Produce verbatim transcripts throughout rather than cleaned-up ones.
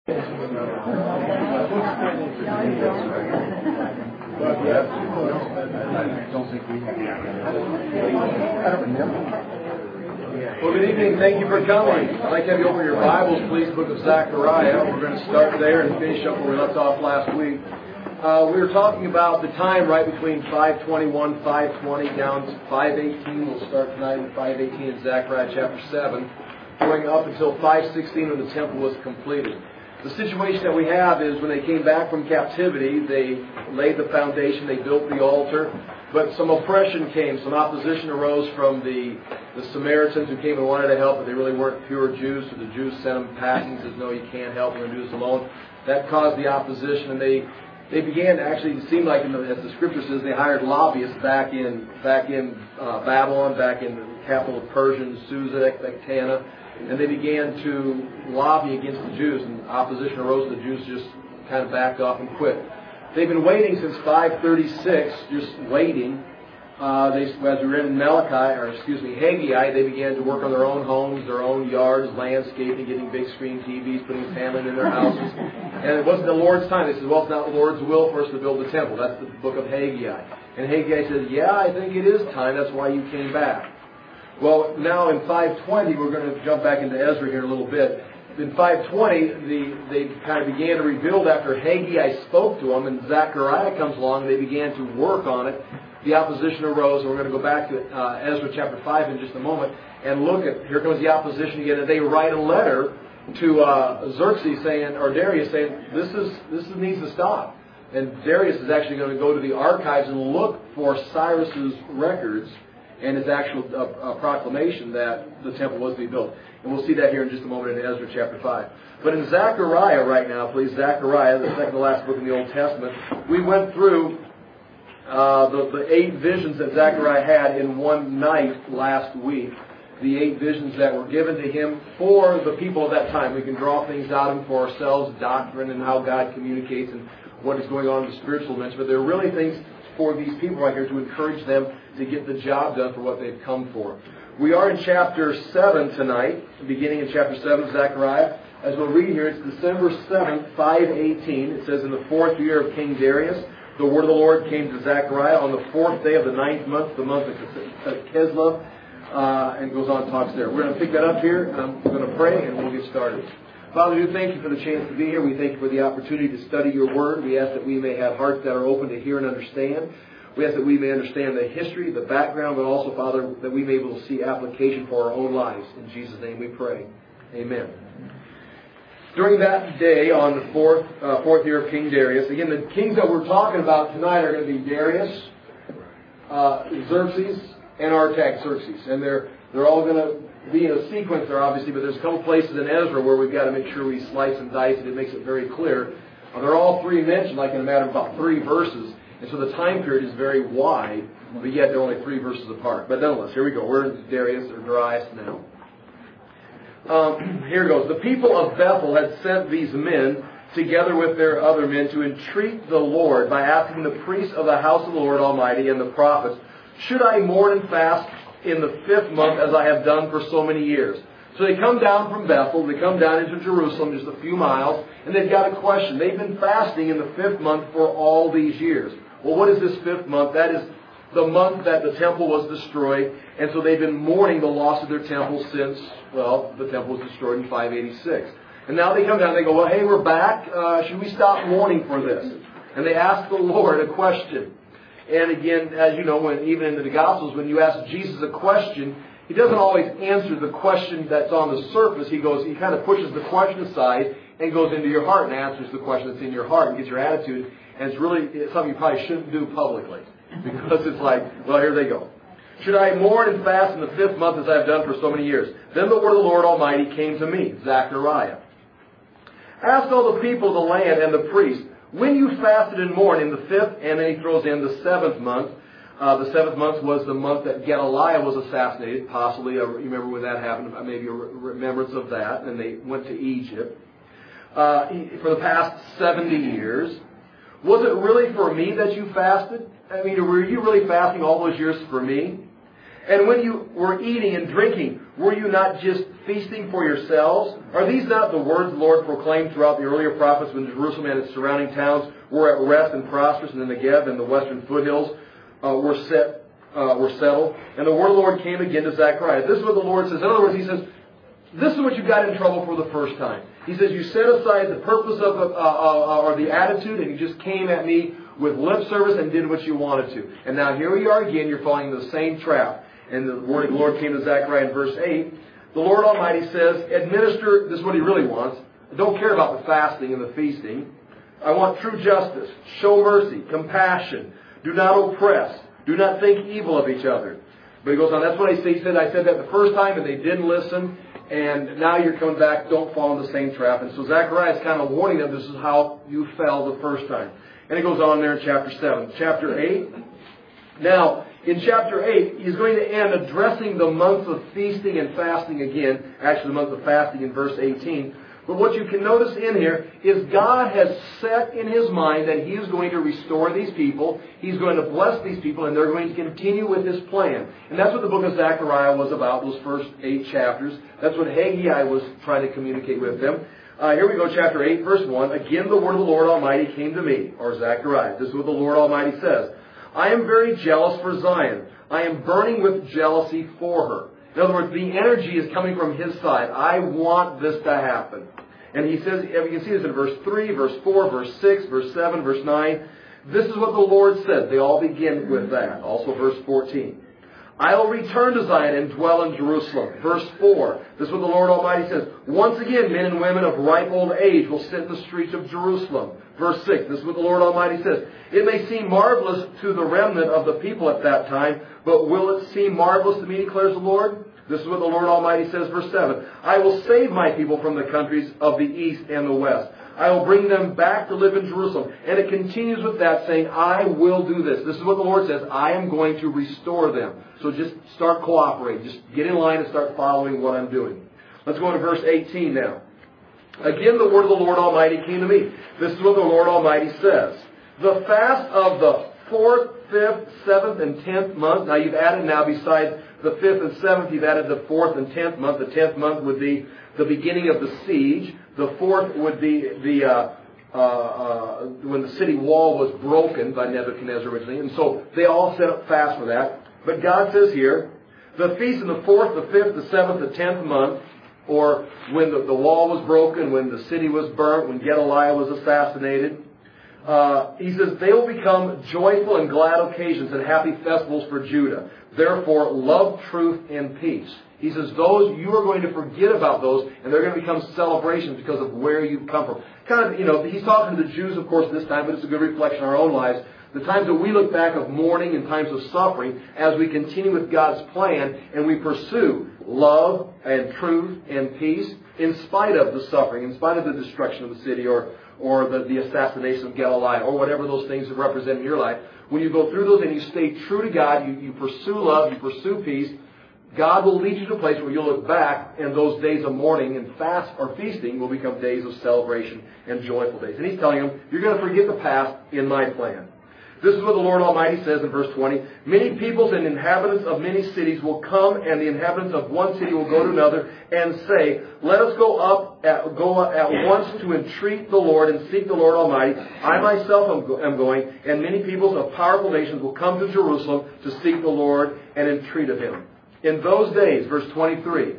Well, good evening. Thank you for coming. I'd like to have you open your Bibles, please, book of Zechariah. We're going to start there and finish up where we left off last week. Uh, we were talking about the time right between five twenty-one, five twenty, down to five eighteen. We'll start tonight at five eighteen in Zechariah chapter seven, going up until five sixteen when the temple was completed. The situation that we have is when they came back from captivity, they laid the foundation, they built the altar, but some oppression came, some opposition arose from the, the Samaritans who came and wanted to help, but they really weren't pure Jews, so the Jews sent them packing, says, no, you can't help, we're going to do this alone. That caused the opposition, and they they began to actually, it seemed like, in the, as the Scripture says, they hired lobbyists back in back in uh, Babylon, back in the capital of Persia, Susa, Ecbatana, and they began to lobby against the Jews, and opposition arose, and the Jews just kind of backed off and quit. They've been waiting since five thirty-six, just waiting. Uh, they, as we read in Malachi, or excuse me, Haggai, they began to work on their own homes, their own yards, landscaping, getting big screen T Vs, putting famine in their houses. And it wasn't the Lord's time. They said, well, it's not the Lord's will for us to build the temple. That's the book of Haggai. And Haggai said, yeah, I think it is time. That's why you came back. Well, now in five twenty, we're going to jump back into Ezra here a little bit. In five twenty, the, they kind of began to rebuild after Haggai spoke to them, and Zechariah comes along, and they began to work on it. The opposition arose, and we're going to go back to uh, Ezra chapter five in just a moment, and look at, here comes the opposition again, and they write a letter to uh, Xerxes saying, or Darius saying, this is this needs to stop. And Darius is actually going to go to the archives and look for Cyrus's records and his actual uh, uh, proclamation that the temple was to be built. And we'll see that here in just a moment in Ezra chapter five. But in Zechariah right now, please, Zechariah, the second to last book in the Old Testament, we went through uh, the, the eight visions that Zechariah had in one night last week. The eight visions that were given to him for the people of that time. We can draw things out of them for ourselves, doctrine and how God communicates and what is going on in the spiritual dimension. But they're really things for these people right here to encourage them to get the job done for what they've come for. We are in chapter seven tonight, beginning in chapter seven of Zechariah. As we'll read here, it's December seventh, five eighteen. It says, in the fourth year of King Darius, the word of the Lord came to Zechariah on the fourth day of the ninth month, the month of Kislev, uh, and goes on and talks there. We're going to pick that up here, and I'm going to pray, and we'll get started. Father, we thank you for the chance to be here. We thank you for the opportunity to study your word. We ask that we may have hearts that are open to hear and understand. We ask that we may understand the history, the background, but also, Father, that we may be able to see application for our own lives. In Jesus' name we pray. Amen. During that day, on the fourth uh, fourth year of King Darius, again, the kings that we're talking about tonight are going to be Darius, uh, Xerxes, and Artaxerxes. And they're they're all going to be in a sequence there, obviously, but there's a couple places in Ezra where we've got to make sure we slice and dice it. It makes it very clear. Uh, they're all three mentioned, like in a matter of about three verses. And so the time period is very wide, but yet they're only three verses apart. But nonetheless, here we go. We're in Darius or Darius now. Um, here goes. The people of Bethel had sent these men together with their other men to entreat the Lord by asking the priests of the house of the Lord Almighty and the prophets, should I mourn and fast in the fifth month as I have done for so many years? So they come down from Bethel, they come down into Jerusalem, just a few miles, and they've got a question. They've been fasting in the fifth month for all these years. Well, what is this fifth month? That is the month that the temple was destroyed, and so they've been mourning the loss of their temple since, well, the temple was destroyed in five eighty-six. And now they come down and they go, well, hey, we're back. Uh, should we stop mourning for this? And they ask the Lord a question. And again, as you know, when even in the Gospels, when you ask Jesus a question, He doesn't always answer the question that's on the surface. He goes, He kind of pushes the question aside and goes into your heart and answers the question that's in your heart and gets your attitude. And it's really it's something you probably shouldn't do publicly. Because it's like, well, here they go. Should I mourn and fast in the fifth month as I have done for so many years? Then the word of the Lord Almighty came to me, Zechariah. Ask all the people of the land and the priests, when you fasted and mourned in the fifth, and then he throws in the seventh month. Uh, the seventh month was the month that Gedaliah was assassinated. Possibly, uh, you remember when that happened, maybe a remembrance of that. And they went to Egypt. Uh, for the past seventy years. Was it really for me that you fasted? I mean, were you really fasting all those years for me? And when you were eating and drinking, Were you not just feasting for yourselves? Are these not the words the Lord proclaimed throughout the earlier prophets when Jerusalem and its surrounding towns were at rest and prosperous, and the Negev and the western foothills uh, were set, uh, were settled? And the word of the Lord came again to Zechariah. This is what the Lord says. In other words, He says, this is what you got in trouble for the first time. He says, you set aside the purpose of, uh, uh, or the attitude, and you just came at me with lip service and did what you wanted to. And now here you are again, you're falling into the same trap. And the word of the Lord came to Zechariah in verse eight. The Lord Almighty says, administer, this is what He really wants. I don't care about the fasting and the feasting. I want true justice. Show mercy, compassion. Do not oppress. Do not think evil of each other. But He goes on, that's what I say. He said, I said that the first time and they didn't listen. And now you're coming back, don't fall in the same trap. And so Zechariah is kind of warning them, this is how you fell the first time. And it goes on there in chapter seven. Chapter eight. Now, in chapter eight, he's going to end addressing the month of feasting and fasting again. Actually, the month of fasting in verse eighteen. But what you can notice in here is God has set in His mind that He is going to restore these people. He's going to bless these people, and they're going to continue with His plan. And that's what the book of Zechariah was about, those first eight chapters. That's what Haggai was trying to communicate with them. Uh, here we go, chapter eight, verse one. Again, the word of the Lord Almighty came to me, or Zechariah. This is what the Lord Almighty says. I am very jealous for Zion. I am burning with jealousy for her. In other words, the energy is coming from His side. I want this to happen. And He says, you can see this in verse three, verse four, verse six, verse seven, verse nine. This is what the Lord says. They all begin with that. Also verse fourteen. I will return to Zion and dwell in Jerusalem. Verse four. This is what the Lord Almighty says. Once again, men and women of ripe old age will sit in the streets of Jerusalem. Verse six. This is what the Lord Almighty says. It may seem marvelous to the remnant of the people at that time, but will it seem marvelous to me, declares the Lord? This is what the Lord Almighty says, verse seven. I will save my people from the countries of the east and the west. I will bring them back to live in Jerusalem. And it continues with that, saying, I will do this. This is what the Lord says. I am going to restore them. So just start cooperating. Just get in line and start following what I'm doing. Let's go to verse eighteen now. Again, the word of the Lord Almighty came to me. This is what the Lord Almighty says. The fast of the fourth, fifth, seventh, and tenth month. Now you've added now besides the fifth and seventh, you've added the fourth and tenth month. The tenth month would be the beginning of the siege. The fourth would be the uh, uh, uh, when the city wall was broken by Nebuchadnezzar originally. And so they all set up fast for that. But God says here, the feast in the fourth, the fifth, the seventh, the tenth month, or when the, the wall was broken, when the city was burnt, when Gedaliah was assassinated, uh, he says, they will become joyful and glad occasions and happy festivals for Judah. Therefore, love, truth, and peace. He says, those, you are going to forget about those, and they're going to become celebrations because of where you've come from. Kind of, you know, he's talking to the Jews, of course, this time, but it's a good reflection of our own lives. The times that we look back of mourning and times of suffering as we continue with God's plan and we pursue love and truth and peace in spite of the suffering, in spite of the destruction of the city or, or the, the assassination of Gedaliah or whatever those things represent in your life. When you go through those and you stay true to God, you, you pursue love, you pursue peace, God will lead you to a place where you'll look back and those days of mourning and fast or feasting will become days of celebration and joyful days. And He's telling them, you're going to forget the past in my plan. This is what the Lord Almighty says in verse twenty. Many peoples and inhabitants of many cities will come, and the inhabitants of one city will go to another and say, let us go up, at, go up at once to entreat the Lord and seek the Lord Almighty. I myself am, go, am going, and many peoples of powerful nations will come to Jerusalem to seek the Lord and entreat of Him. In those days, verse twenty-three,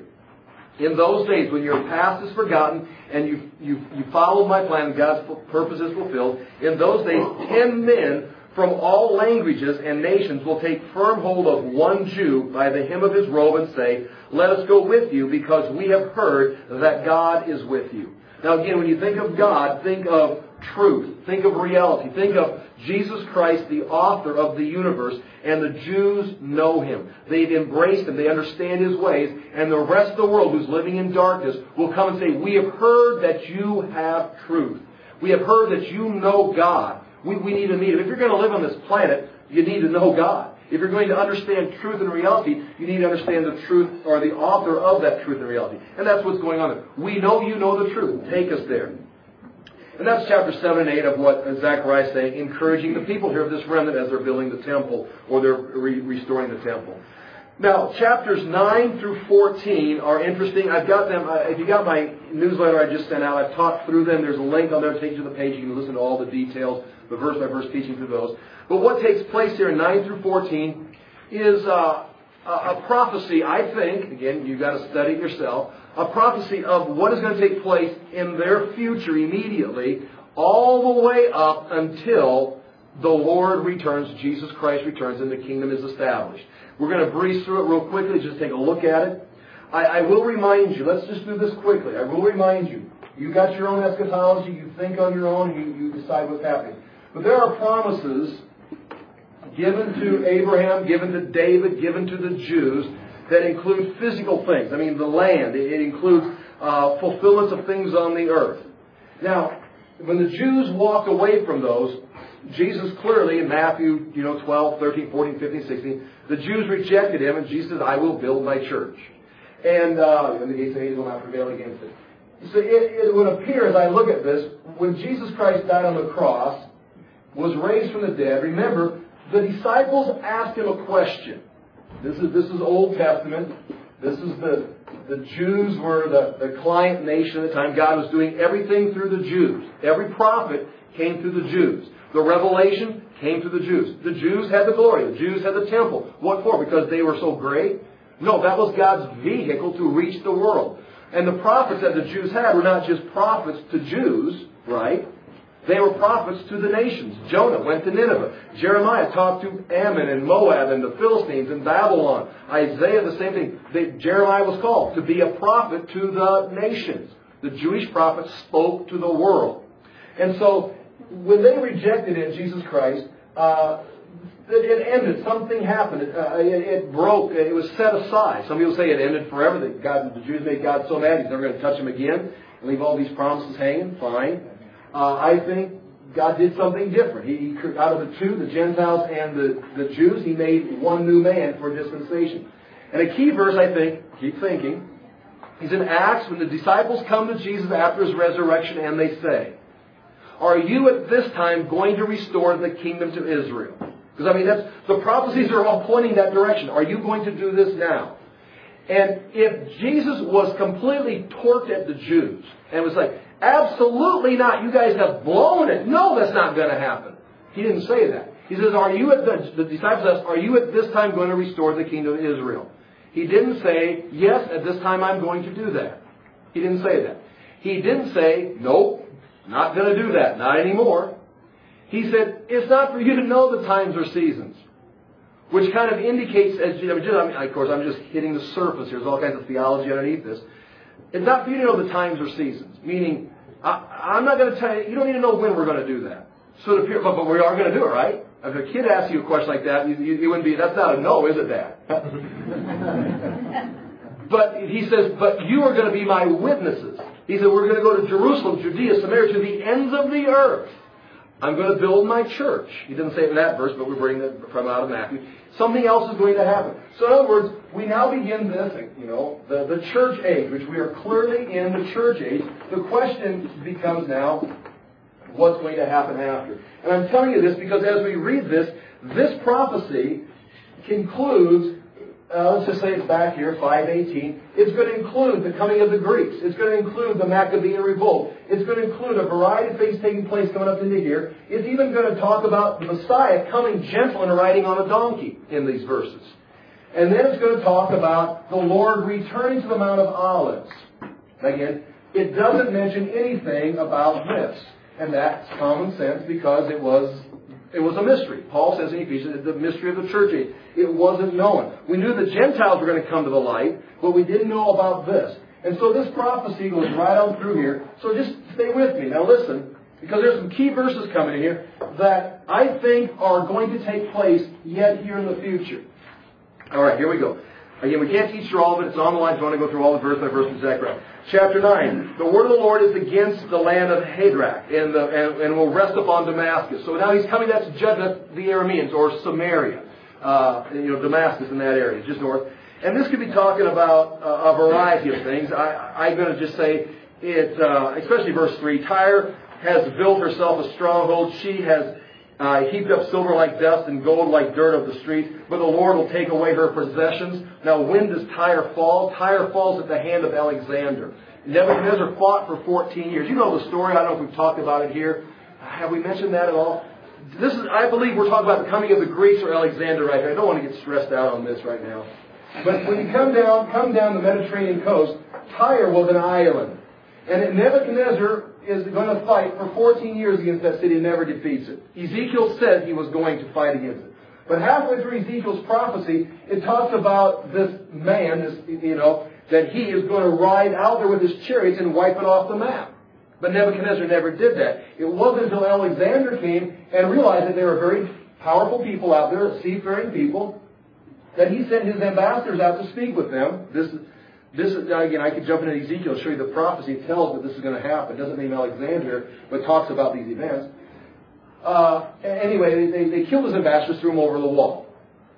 in those days when your past is forgotten and you you you followed my plan and God's purpose is fulfilled, in those days ten men from all languages and nations will take firm hold of one Jew by the hem of his robe and say, let us go with you because we have heard that God is with you. Now again, when you think of God, think of truth. Think of reality. Think of Jesus Christ, the author of the universe, and the Jews know Him. They've embraced Him. They understand His ways. And the rest of the world who's living in darkness will come and say, we have heard that you have truth. We have heard that you know God. We, we need to meet Him. If you're going to live on this planet, you need to know God. If you're going to understand truth and reality, you need to understand the truth or the author of that truth and reality. And that's what's going on there. We know you know the truth. Take us there. And that's chapter seven and eight of what Zechariah is saying, encouraging the people here of this remnant as they're building the temple or they're re- restoring the temple. Now, chapters nine through fourteen are interesting. I've got them, uh, if you got my newsletter I just sent out, I've talked through them. There's a link on there to take you to the page. You can listen to all the details, the verse-by-verse teaching through those. But what takes place here in nine through fourteen is uh, a, a prophecy, I think, again, you've got to study it yourself, a prophecy of what is going to take place in their future immediately, all the way up until the Lord returns, Jesus Christ returns, and the kingdom is established. We're going to breeze through it real quickly, just take a look at it. I, I will remind you, let's just do this quickly. I will remind you, you got your own eschatology, you think on your own, you, you decide what's happening. But there are promises given to Abraham, given to David, given to the Jews that include physical things. I mean, the land. It, it includes uh, fulfillments of things on the earth. Now, when the Jews walked away from those, Jesus clearly in Matthew, you know, twelve, thirteen, fourteen, fifteen, sixteen, the Jews rejected Him, and Jesus said, I will build my church. And, uh, and the gates of Hades will not prevail against it. So it, it would appear, as I look at this, when Jesus Christ died on the cross, was raised from the dead, remember, the disciples asked Him a question. This is this is Old Testament. This is the, the Jews were the, the client nation at the time. God was doing everything through the Jews. Every prophet came through the Jews. The revelation came through the Jews. The Jews had the glory. The Jews had the temple. What for? Because they were so great? No, that was God's vehicle to reach the world. And the prophets that the Jews had were not just prophets to Jews, right? They were prophets to the nations. Jonah went to Nineveh. Jeremiah talked to Ammon and Moab and the Philistines and Babylon. Isaiah, the same thing. They, Jeremiah was called to be a prophet to the nations. The Jewish prophets spoke to the world. And so, when they rejected in Jesus Christ, uh, it, it ended. Something happened. It, uh, it, it broke. It was set aside. Some people say it ended forever. That God, the Jews made God so mad He's never going to touch them again and leave all these promises hanging. Fine. Uh, I think God did something different. He, he out of the two, the Gentiles and the, the Jews, He made one new man for dispensation. And a key verse, I think, keep thinking, is in Acts when the disciples come to Jesus after His resurrection and they say, are you at this time going to restore the kingdom to Israel? Because, I mean, that's the prophecies are all pointing that direction. Are you going to do this now? And if Jesus was completely torqued at the Jews and was like, absolutely not, you guys have blown it. No, that's not going to happen. He didn't say that. He says, are you at the, the disciples asked, are you at this time going to restore the kingdom of Israel? He didn't say, yes, at this time I'm going to do that. He didn't say that. He didn't say, nope. Not going to do that. Not anymore. He said, it's not for you to know the times or seasons. Which kind of indicates, as you know, just, I mean, of course, I'm just hitting the surface here. There's all kinds of theology underneath this. It's not for you to know the times or seasons. Meaning, I, I'm not going to tell you, you don't need to know when we're going to do that. So it appears, but, but we are going to do it, right? If a kid asks you a question like that, you, you, you wouldn't be, that's not a no, is it, Dad? But he says, but you are going to be my witnesses. He said, we're going to go to Jerusalem, Judea, Samaria, to the ends of the earth. I'm going to build my church. He didn't say it in that verse, but we're bringing it from out of Matthew. Something else is going to happen. So in other words, we now begin this, you know, the, the church age, which we are clearly in the church age. The question becomes now, what's going to happen after? And I'm telling you this because as we read this, this prophecy concludes, Uh, let's just say it's back here, five eighteen. It's going to include the coming of the Greeks. It's going to include the Maccabean revolt. It's going to include a variety of things taking place coming up into here. It's even going to talk about the Messiah coming gentle and riding on a donkey in these verses. And then it's going to talk about the Lord returning to the Mount of Olives. Again, it doesn't mention anything about this. And that's common sense because it was It was a mystery. Paul says in Ephesians, the mystery of the church age. It wasn't known. We knew the Gentiles were going to come to the light, but we didn't know about this. And so this prophecy goes right on through here. So just stay with me. Now listen, because there's some key verses coming in here that I think are going to take place yet here in the future. All right, here we go. Again, we can't teach through all of it. It's on the line. If you want to go through all the verse by verse in Zechariah. Chapter nine. The word of the Lord is against the land of Hadrach and, the, and, and will rest upon Damascus. So now he's coming, that's judgment, the Arameans, or Samaria. Uh, you know, Damascus in that area, just north. And this could be talking about uh, a variety of things. I, I'm going to just say it, uh, especially verse three. Tyre has built herself a stronghold. She has Uh, heaped up silver like dust and gold like dirt of the streets. But the Lord will take away her possessions. Now when does Tyre fall? Tyre falls at the hand of Alexander. Nebuchadnezzar fought for fourteen years. You know the story. I don't know if we've talked about it here. Have we mentioned that at all? This is, I believe we're talking about the coming of the Greeks or Alexander right here. I don't want to get stressed out on this right now. But when you come down, come down the Mediterranean coast, Tyre was an island. And Nebuchadnezzar is going to fight for fourteen years against that city and never defeats it. Ezekiel said he was going to fight against it. But halfway through Ezekiel's prophecy, it talks about this man, this, you know, that he is going to ride out there with his chariots and wipe it off the map. But Nebuchadnezzar never did that. It wasn't until Alexander came and realized that there were very powerful people out there, seafaring people, that he sent his ambassadors out to speak with them. This This is, again, I could jump into Ezekiel and show you the prophecy. It tells that this is going to happen. It doesn't name Alexander, but talks about these events. Uh, anyway, they, they killed his ambassadors, threw him over the wall.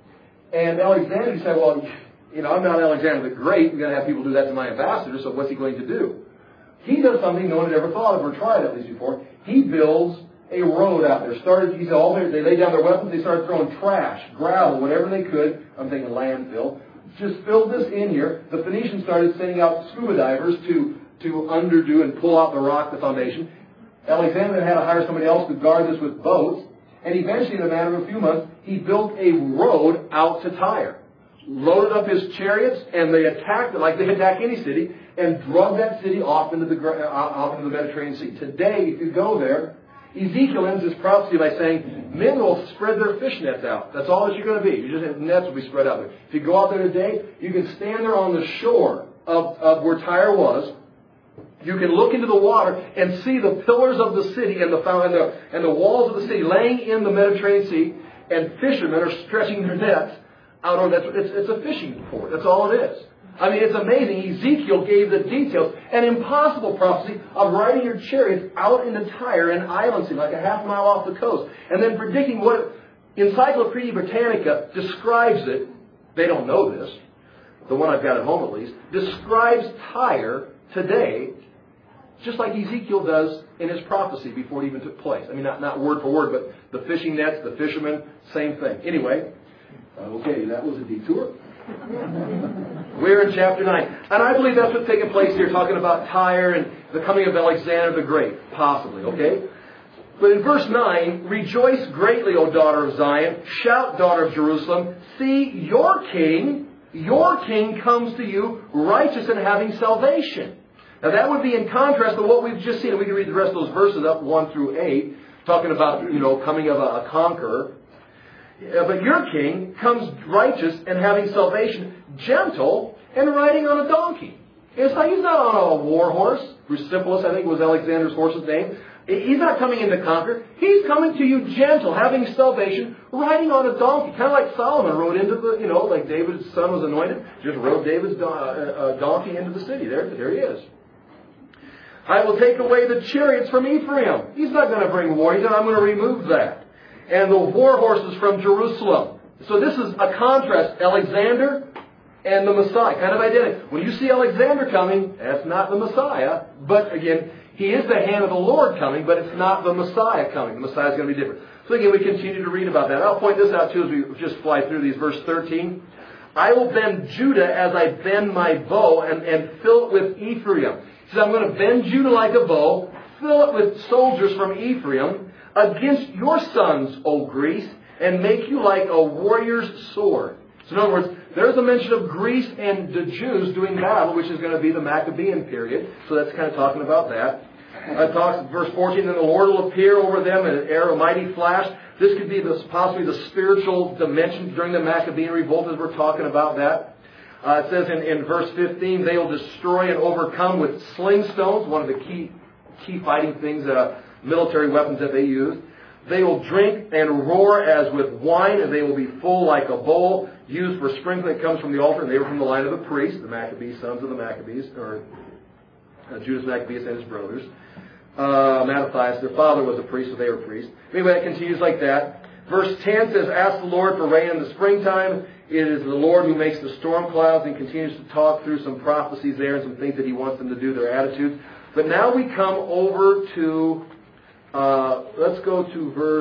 And Alexander said, well, you know, I'm not Alexander the Great. I'm going to have people do that to my ambassadors, so what's he going to do? He does something no one had ever thought of or tried at least before. He builds a road out there. Started, he said, all they, they laid down their weapons. They started throwing trash, gravel, whatever they could. I'm thinking landfill. Just filled this in here. The Phoenicians started sending out scuba divers to, to underdo and pull out the rock, the foundation. Alexander had to hire somebody else to guard this with boats. And eventually, in a matter of a few months, he built a road out to Tyre. Loaded up his chariots, and they attacked it like they attack any city, and drug that city off into the, off into the Mediterranean Sea. Today, if you go there, Ezekiel ends his prophecy by saying, men will spread their fish nets out. That's all that you're going to be. You just have nets will be spread out there. If you go out there today, you can stand there on the shore of, of where Tyre was. You can look into the water and see the pillars of the city and the, and the, and the walls of the city laying in the Mediterranean Sea, and fishermen are stretching their nets out on that. It's, it's a fishing port. That's all it is. I mean, it's amazing. Ezekiel gave the details. An impossible prophecy of riding your chariots out into Tyre, an island city, like a half mile off the coast. And then predicting what Encyclopedia Britannica describes it. They don't know this. The one I've got at home, at least. Describes Tyre today just like Ezekiel does in his prophecy before it even took place. I mean, not, not word for word, but the fishing nets, the fishermen, same thing. Anyway, okay, that was a detour. We're in chapter nine. And I believe that's what's taking place here, talking about Tyre and the coming of Alexander the Great, possibly, okay? But in verse nine, rejoice greatly, O daughter of Zion. Shout, daughter of Jerusalem. See, your king, your king comes to you, righteous and having salvation. Now that would be in contrast to what we've just seen. And we can read the rest of those verses up one through eight, talking about, you know, coming of a, a conqueror. Uh, but your king comes righteous and having salvation, gentle and riding on a donkey. It's not, he's not on a war horse. Bucephalus, I think, was Alexander's horse's name. He's not coming in to conquer. He's coming to you gentle, having salvation, riding on a donkey. Kind of like Solomon rode into the, you know, like David's son was anointed. Just rode David's do- uh, uh, donkey into the city. There, there he is. I will take away the chariots from Ephraim. He's not going to bring war. He said, I'm going to remove that. And the war horses from Jerusalem. So this is a contrast. Alexander and the Messiah. Kind of identical. When you see Alexander coming, that's not the Messiah. But again, he is the hand of the Lord coming, but it's not the Messiah coming. The Messiah is going to be different. So again, we continue to read about that. I'll point this out too as we just fly through these. Verse thirteen. I will bend Judah as I bend my bow and, and fill it with Ephraim. He says, I'm going to bend Judah like a bow, fill it with soldiers from Ephraim, against your sons, O Greece, and make you like a warrior's sword. So in other words, there's a mention of Greece and the Jews doing battle, which is going to be the Maccabean period. So that's kind of talking about that. It talks, verse fourteen, then the Lord will appear over them in an air, a mighty flash. This could be the, possibly the spiritual dimension during the Maccabean revolt, as we're talking about that. Uh, it says in, in verse fifteen, they will destroy and overcome with sling stones, one of the key key fighting things, uh, military weapons that they used. They will drink and roar as with wine, and they will be full like a bowl, used for sprinkling. It comes from the altar, and they were from the line of the priests, the Maccabees, sons of the Maccabees, or uh, Judas Maccabeus and his brothers. Uh, Mattathias, their father was a priest, so they were priests. Anyway, it continues like that. Verse ten says, ask the Lord for rain in the springtime. It is the Lord who makes the storm clouds, and continues to talk through some prophecies there and some things that He wants them to do, their attitudes. But now we come over to, uh, let's go to verse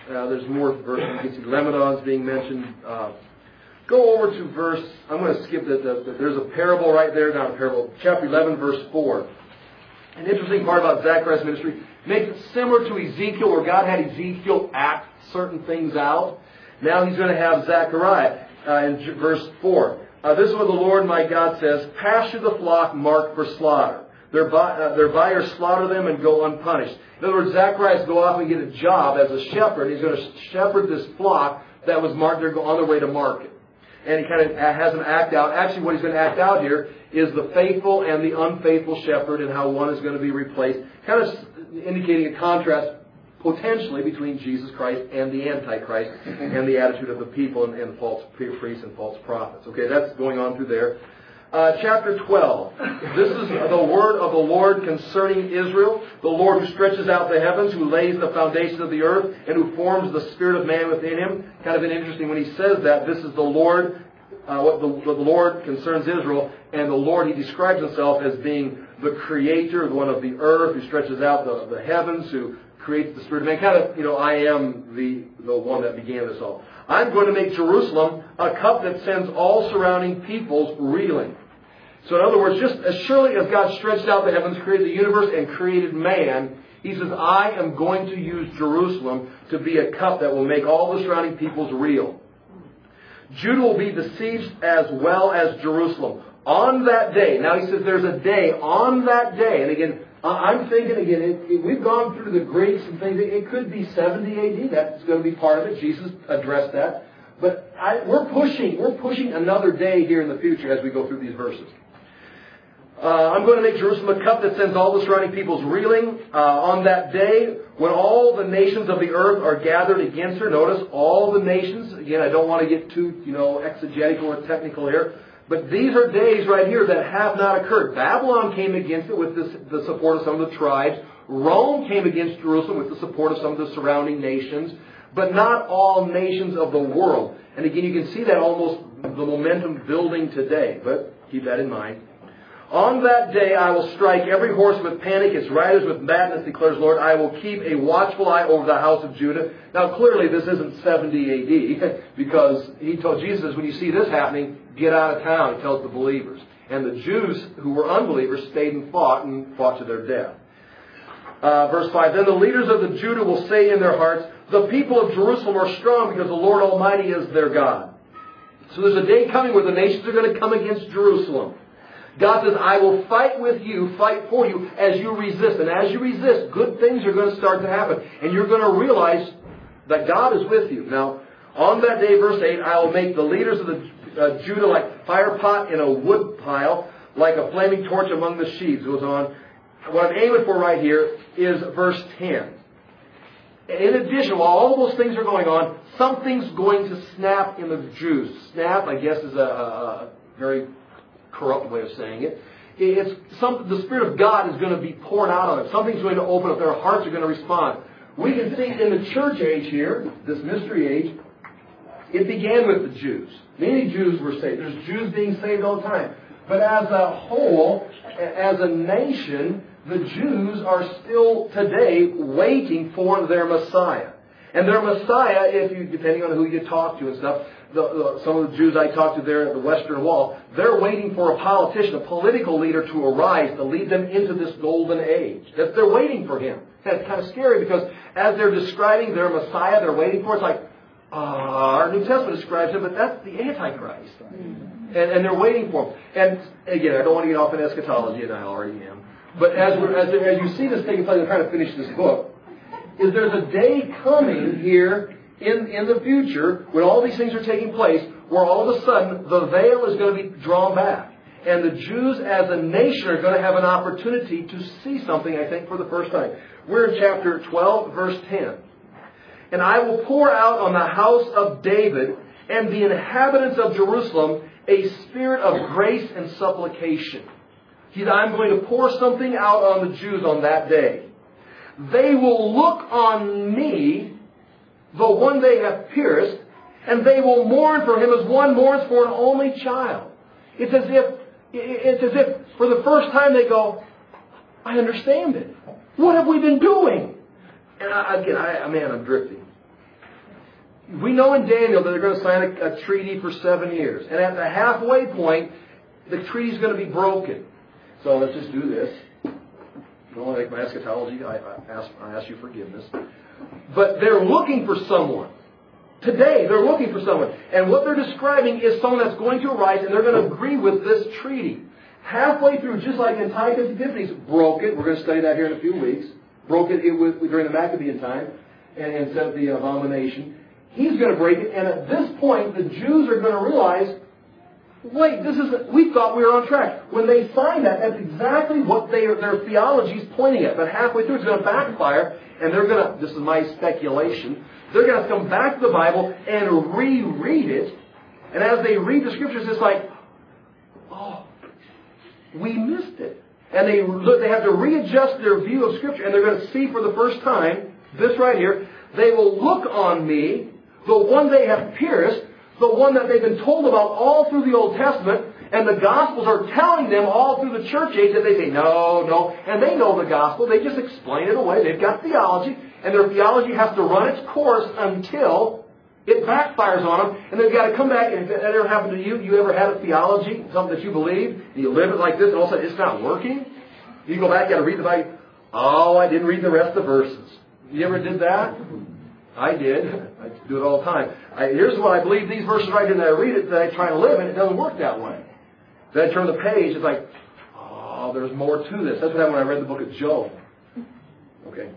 Uh, there's more verses. You can see Lebanon's being mentioned. Uh, go over to verse, I'm going to skip the, the, the, there's a parable right there, not a parable, chapter eleven, verse four. An interesting part about Zechariah's ministry makes it similar to Ezekiel, where God had Ezekiel act certain things out. Now He's going to have Zechariah uh, in verse four. Uh, this is what the Lord my God says, pasture the flock marked for slaughter. Their, buy, uh, their buyers slaughter them and go unpunished. In other words, Zacharias go off and get a job as a shepherd. He's going to shepherd this flock that was marked. They're on their way to market. And he kind of has them act out. Actually, what he's going to act out here is the faithful and the unfaithful shepherd and how one is going to be replaced. Kind of indicating a contrast potentially between Jesus Christ and the Antichrist and the attitude of the people and, and false priests and false prophets. Okay, that's going on through there. Uh, chapter twelve. This is the word of the Lord concerning Israel. The Lord who stretches out the heavens, who lays the foundation of the earth, and who forms the spirit of man within him. Kind of an interesting when he says that. This is the Lord, uh, what, the, what the Lord concerns Israel. And the Lord, he describes himself as being the creator, the one of the earth, who stretches out the, the heavens, who creates the spirit of man. Kind of, you know, I am the, the one that began this all. I'm going to make Jerusalem a cup that sends all surrounding peoples reeling. So in other words, just as surely as God stretched out the heavens, created the universe, and created man, He says, I am going to use Jerusalem to be a cup that will make all the surrounding peoples reel. Judah will be besieged as well as Jerusalem. On that day, now he says there's a day, on that day, and again, I'm thinking again, it, it, we've gone through the Greeks and things. It, it could be seventy A D. That's going to be part of it. Jesus addressed that. But I, we're pushing, we're pushing another day here in the future as we go through these verses. Uh, I'm going to make Jerusalem a cup that sends all the surrounding peoples reeling. Uh, on that day, when all the nations of the earth are gathered against her. Notice, all the nations. Again, I don't want to get too, you know, exegetical or technical here. But these are days right here that have not occurred. Babylon came against it with this, the support of some of the tribes. Rome came against Jerusalem with the support of some of the surrounding nations. But not all nations of the world. And again, you can see that almost the momentum building today. But keep that in mind. On that day I will strike every horse with panic, its riders with madness, declares the Lord. I will keep a watchful eye over the house of Judah. Now clearly this isn't seventy A D because he told Jesus, when you see this happening, get out of town, he tells the believers. And the Jews who were unbelievers stayed and fought and fought to their death. Uh, verse five, then the leaders of the Judah will say in their hearts, the people of Jerusalem are strong because the Lord Almighty is their God. So there's a day coming where the nations are going to come against Jerusalem. God says, I will fight with you, fight for you as you resist. And as you resist, good things are going to start to happen. And you're going to realize that God is with you. Now, on that day, verse eight, I will make the leaders of the uh, Judah like a fire pot in a wood pile, like a flaming torch among the sheaves. It goes on. What I'm aiming for right here is verse ten. In addition, while all those things are going on, something's going to snap in the Jews. Snap, I guess, is a, a very corrupt way of saying it. It's some, the Spirit of God is going to be poured out on them. Something's going to open up. Their hearts are going to respond. We can see in the church age here, this mystery age, it began with the Jews. Many Jews were saved. There's Jews being saved all the time. But as a whole, as a nation, the Jews are still today waiting for their Messiah. And their Messiah, if you, depending on who you talk to and stuff, the, the, some of the Jews I talked to there at the Western Wall, they're waiting for a politician, a political leader to arise to lead them into this golden age. That they're waiting for him. That's kind of scary because as they're describing their Messiah, they're waiting for it. It's like, uh, our New Testament describes him, but that's the Antichrist. And, and they're waiting for him. And again, I don't want to get off in eschatology, and I already am. But as, we're, as, as you see this taking place, I'm trying to finish this book, is there's a day coming here in, in the future when all these things are taking place where all of a sudden the veil is going to be drawn back. And the Jews as a nation are going to have an opportunity to see something, I think, for the first time. We're in chapter twelve, verse ten. And I will pour out on the house of David and the inhabitants of Jerusalem a spirit of grace and supplication. He said, I'm going to pour something out on the Jews on that day. They will look on me, the one they have pierced, and they will mourn for him as one mourns for an only child. It's as if, it's as if for the first time they go, I understand it. What have we been doing? And I, again, I, man, I'm drifting. we know in Daniel that they're going to sign a, a treaty for seven years. And at the halfway point, the treaty's going to be broken. So let's just do this. I don't want to make my eschatology. I, I, ask, I ask you forgiveness. But they're looking for someone. Today, they're looking for someone. And what they're describing is someone that's going to arise, and they're going to agree with this treaty. Halfway through, just like Antiochus Epiphanes broke it. We're going to study that here in a few weeks. Broke it, it was, during the Maccabean time and, and set the abomination. He's going to break it. And at this point, the Jews are going to realize, wait, this is, we thought we were on track. When they sign that, that's exactly what they, their theology is pointing at. But halfway through, it's going to backfire. And they're going to, this is my speculation, they're going to come back to the Bible and reread it. And as they read the Scriptures, it's like, oh, we missed it. And they they have to readjust their view of Scripture. And they're going to see for the first time, this right here, they will look on me, the one they have pierced, the one that they've been told about all through the Old Testament, and the Gospels are telling them all through the church age that they say, no, no. And they know the Gospel. They just explain it away. They've got theology. And their theology has to run its course until it backfires on them. And they've got to come back. And if that ever happened to you, you ever had a theology, something that you believe, and you live it like this, and all of a sudden it's not working? You go back, you got to read the Bible. Oh, I didn't read the rest of the verses. You ever did that? I did. I do it all the time. I, here's what I believe these verses right here, and I read it, then I try to live, and it doesn't work that way. Then I turn the page, it's like, oh, there's more to this. That's what happened when I read the book of Job. Okay.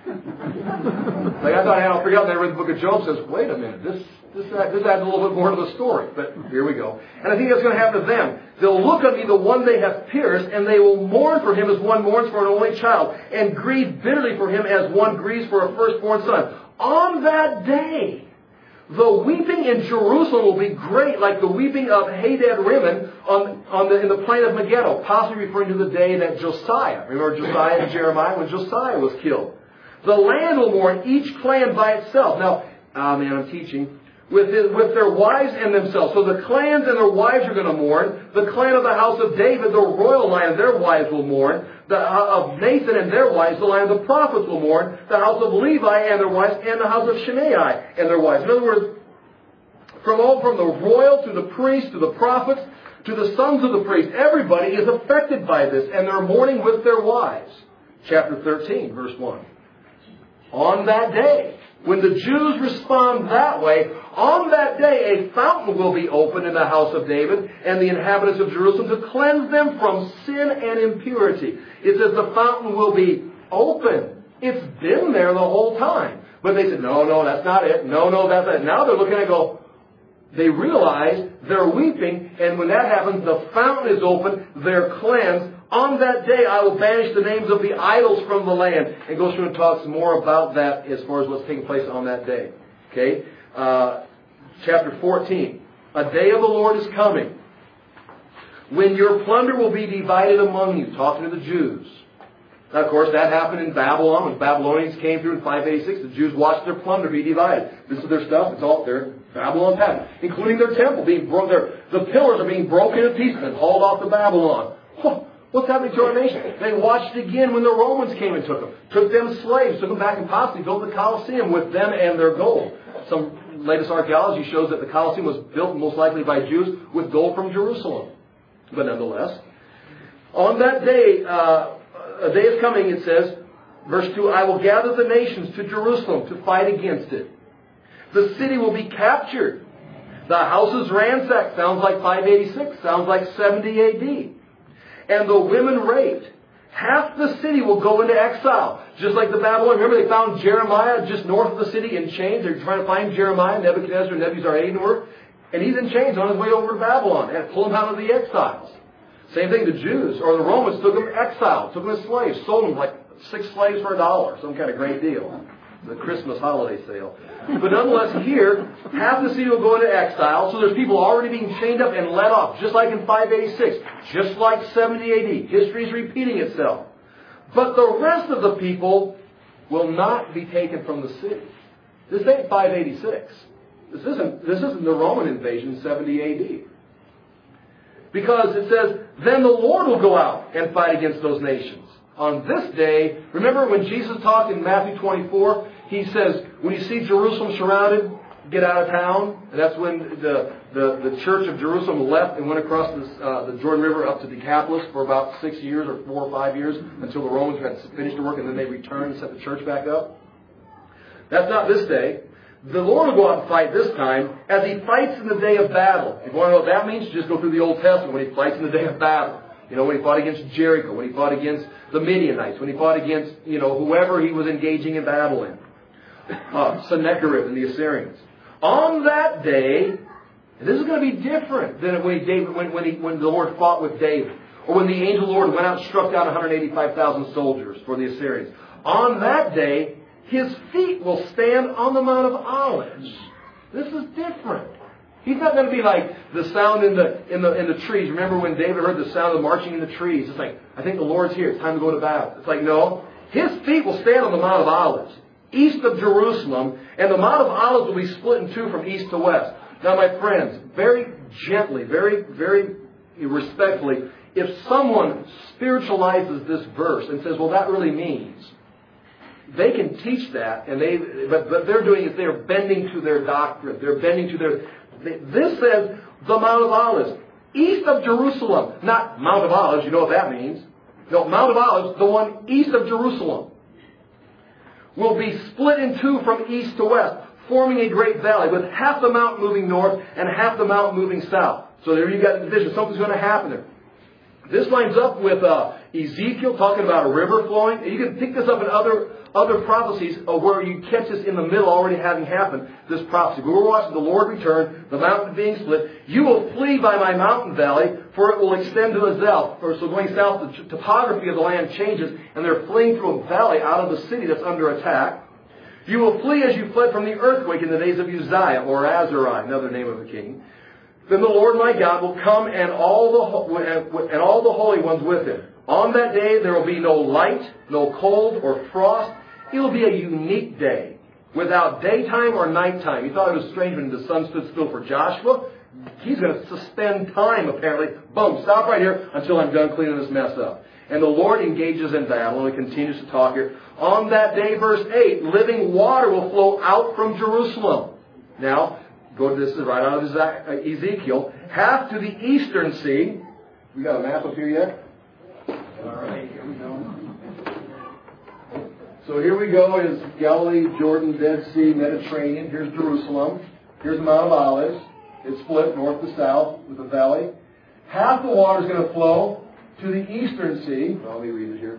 Like I thought I had all figured out, and I read the book of Job, and says, wait a minute, this, this, this adds a little bit more to the story. But here we go. And I think that's going to happen to them. They'll look on me, the one they have pierced, and they will mourn for him as one mourns for an only child, and grieve bitterly for him as one grieves for a firstborn son. On that day, the weeping in Jerusalem will be great, like the weeping of Hadad Rimmon on, on the, in the plain of Megiddo, possibly referring to the day that Josiah, remember Josiah and Jeremiah, when Josiah was killed. The land will mourn, each clan by itself. Now, ah man, I'm teaching. With, his, with their wives and themselves. So the clans and their wives are going to mourn. The clan of the house of David, the royal line of their wives will mourn. The uh, of Nathan and their wives, the line of the prophets will mourn. The house of Levi and their wives, and the house of Shimei and their wives. In other words, from all from the royal to the priest to the prophets to the sons of the priest, everybody is affected by this, and they're mourning with their wives. Chapter thirteen, verse one. On that day, when the Jews respond that way, on that day a fountain will be opened in the house of David and the inhabitants of Jerusalem to cleanse them from sin and impurity. It says the fountain will be open. It's been there the whole time. But they said, no, no, that's not it. No, no, that's not it. Now they're looking and go, they realize they're weeping, and when that happens, the fountain is open, they're cleansed. On that day, I will banish the names of the idols from the land. And goes through and talks more about that as far as what's taking place on that day. Okay? Uh, chapter fourteen. A day of the Lord is coming, when your plunder will be divided among you. Talking to the Jews. Now, of course, that happened in Babylon. When Babylonians came through in five eighty-six, the Jews watched their plunder be divided. This is their stuff. It's all their Babylon pattern. Including their temple being broken. The pillars are being broken in pieces and hauled off to Babylon. Huh. What's happening to our nation? They watched again when the Romans came and took them. Took them slaves, took them back and possibly built the Colosseum with them and their gold. Some latest archaeology shows that the Colosseum was built most likely by Jews with gold from Jerusalem. But nonetheless, on that day, uh, a day is coming, it says, verse two, I will gather the nations to Jerusalem to fight against it. The city will be captured. The houses ransacked. Sounds like five eighty-six. Sounds like seventy A D. And the women raped. Half the city will go into exile. Just like the Babylon. Remember they found Jeremiah just north of the city in chains. They're trying to find Jeremiah, Nebuchadnezzar, Nebuzaradan were. And he's in chains on his way over to Babylon. And pull him out of the exiles. Same thing, the Jews or the Romans took them exiled. Took them as slaves. Sold them like six slaves for a dollar. Some kind of great deal. The Christmas holiday sale. But nonetheless, here, half the city will go into exile. So there's people already being chained up and let off. Just like in five eighty-six. Just like seventy A D. History is repeating itself. But the rest of the people will not be taken from the city. This ain't five eighty-six. This isn't, this isn't the Roman invasion in seventy A D. Because it says, then the Lord will go out and fight against those nations. On this day, remember when Jesus talked in Matthew twenty-four, he says, when you see Jerusalem surrounded, get out of town. And that's when the, the, the church of Jerusalem left and went across this, uh, the Jordan River up to Decapolis for about six years or four or five years until the Romans had finished the work, and then they returned and set the church back up. That's not this day. The Lord will go out and fight this time as He fights in the day of battle. If you want to know what that means, just go through the Old Testament when He fights in the day of battle. You know, when He fought against Jericho, when He fought against the Midianites, when He fought against, you know, whoever He was engaging in battle in. Uh, Sennacherib and the Assyrians. On that day, and this is going to be different than when, David, when, when, he, when the Lord fought with David, or when the angel of the Lord went out and struck down one hundred eighty-five thousand soldiers for the Assyrians. On that day, His feet will stand on the Mount of Olives. This is different. He's not going to be like the sound in the in the in the trees. Remember when David heard the sound of marching in the trees? It's like, I think the Lord's here. It's time to go to battle. It's like, no. His feet will stand on the Mount of Olives, east of Jerusalem, and the Mount of Olives will be split in two from east to west. Now, my friends, very gently, very, very respectfully, if someone spiritualizes this verse and says, well, that really means, they can teach that, and they, but, but they're doing is they're bending to their doctrine. They're bending to their, they, this says the Mount of Olives, east of Jerusalem. Not Mount of Olives, you know what that means. No, Mount of Olives, the one east of Jerusalem, will be split in two from east to west, forming a great valley, with half the mountain moving north and half the mountain moving south. So there you got the division. Something's going to happen there. This lines up with uh, Ezekiel talking about a river flowing. You can pick this up in other other prophecies uh, where you catch this in the middle already having happened, this prophecy. We were watching the Lord return, the mountain being split. You will flee by my mountain valley, for it will extend to Azel. Or so going south, the topography of the land changes, and they're fleeing through a valley out of the city that's under attack. You will flee as you fled from the earthquake in the days of Uzziah, or Azariah, another name of a king. Then the Lord my God will come, and all the and all the holy ones with Him. On that day there will be no light, no cold or frost. It will be a unique day, without daytime or nighttime. You thought it was strange when the sun stood still for Joshua. He's going to suspend time, apparently. Boom, stop right here until I'm done cleaning this mess up. And the Lord engages in battle, and He continues to talk here. On that day, verse eight, living water will flow out from Jerusalem. Now, go to this is right out of Ezekiel. Half to the eastern sea. We got a map up here yet? All right, here we go. So here we go is Galilee, Jordan, Dead Sea, Mediterranean. Here's Jerusalem. Here's the Mount of Olives. It's split north to south with a valley. Half the water is going to flow to the eastern sea. Well, let me read it here.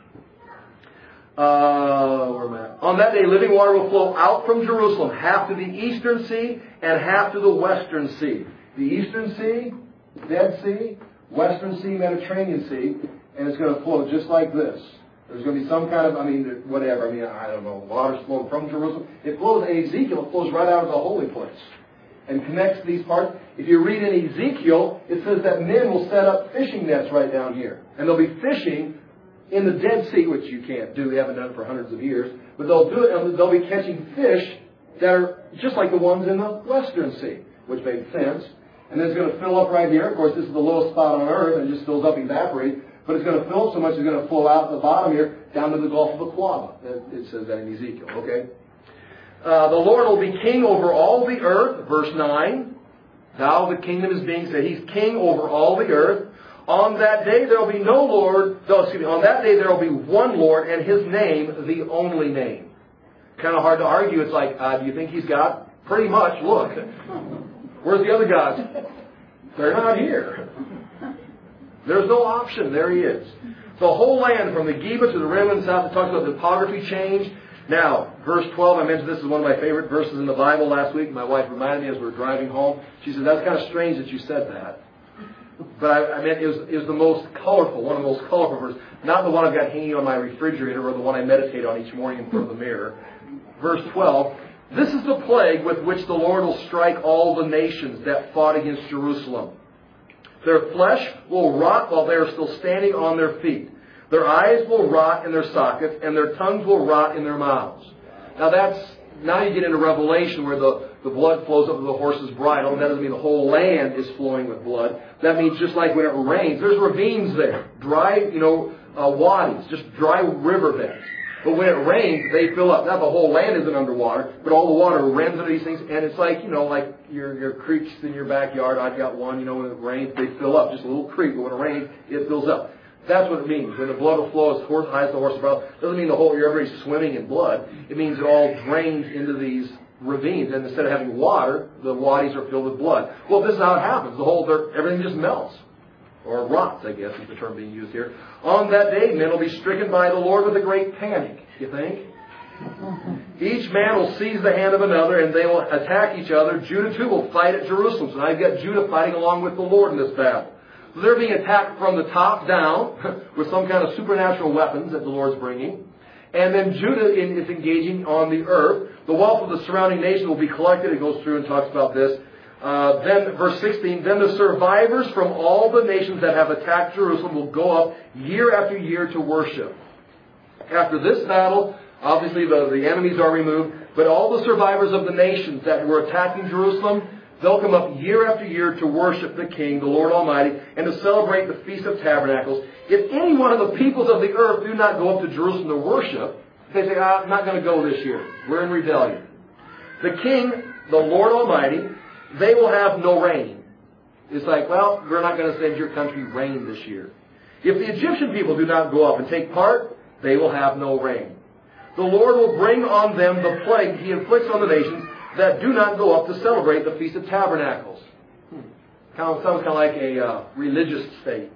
Uh, where am I? On that day, living water will flow out from Jerusalem, half to the eastern sea and half to the western sea. The eastern sea, Dead Sea, western sea, Mediterranean Sea, and it's going to flow just like this. There's going to be some kind of, I mean, whatever. I mean, I don't know. Water's flowing from Jerusalem. It flows in Ezekiel. It flows right out of the holy place and connects these parts. If you read in Ezekiel, it says that men will set up fishing nets right down here, and they'll be fishing in the Dead Sea, which you can't do. They haven't done it for hundreds of years. But they'll do it, and they'll be catching fish that are just like the ones in the Western Sea, which makes sense. And then it's going to fill up right here. Of course, this is the lowest spot on earth, and it just fills up, evaporates. But it's going to fill so much, it's going to flow out the bottom here down to the Gulf of Aqaba. It says that in Ezekiel, okay? Uh, the Lord will be king over all the earth, verse nine. Thou, the kingdom is being said. He's king over all the earth. On that day there will be no Lord, no, excuse me, on that day there will be one Lord, and His name the only name. Kind of hard to argue. It's like, uh, do you think He's God? Pretty much. Look. Where's the other gods? They're not here. There's no option. There He is. The whole land from the Geba to the rim and south, it talks about the topography change. Now, verse twelve, I mentioned this is one of my favorite verses in the Bible last week. My wife reminded me as we were driving home. She said, that's kind of strange that you said that. But I, I meant it was, it was the most colorful, one of the most colorful verses. Not the one I've got hanging on my refrigerator or the one I meditate on each morning in front of the mirror. Verse twelve, this is the plague with which the Lord will strike all the nations that fought against Jerusalem. Their flesh will rot while they are still standing on their feet. Their eyes will rot in their sockets, and their tongues will rot in their mouths. Now that's, now you get into Revelation where the, the blood flows up to the horse's bridle. That doesn't mean the whole land is flowing with blood. That means just like when it rains, there's ravines there. Dry, you know, uh, wadis, just dry riverbeds. But when it rains, they fill up. Now the whole land isn't underwater, but all the water runs into these things, and it's like, you know, like your your creeks in your backyard. I've got one, you know, when it rains, they fill up. Just a little creek, but when it rains, it fills up. That's what it means. When the blood will flow as horse, high as the horse's brow, doesn't mean the whole, everybody's swimming in blood. It means it all drains into these ravines, and instead of having water, the wadis are filled with blood. Well, this is how it happens. The whole, everything just melts. Or rots, I guess is the term being used here. On that day, men will be stricken by the Lord with a great panic, you think? Each man will seize the hand of another, and they will attack each other. Judah too will fight at Jerusalem. So now you've got Judah fighting along with the Lord in this battle. So they're being attacked from the top down with some kind of supernatural weapons that the Lord's bringing. And then Judah is engaging on the earth. The wealth of the surrounding nation will be collected. It goes through and talks about this. Uh, then, verse sixteen, then the survivors from all the nations that have attacked Jerusalem will go up year after year to worship. After this battle, obviously the, the enemies are removed, but all the survivors of the nations that were attacking Jerusalem, they'll come up year after year to worship the King, the Lord Almighty, and to celebrate the Feast of Tabernacles. If any one of the peoples of the earth do not go up to Jerusalem to worship, they say, ah, I'm not going to go this year. We're in rebellion. The King, the Lord Almighty, they will have no rain. It's like, well, we're not going to send your country rain this year. If the Egyptian people do not go up and take part, they will have no rain. The Lord will bring on them the plague He inflicts on the nations that do not go up to celebrate the Feast of Tabernacles. Hmm. Kind of, sounds kind of like a uh, religious state.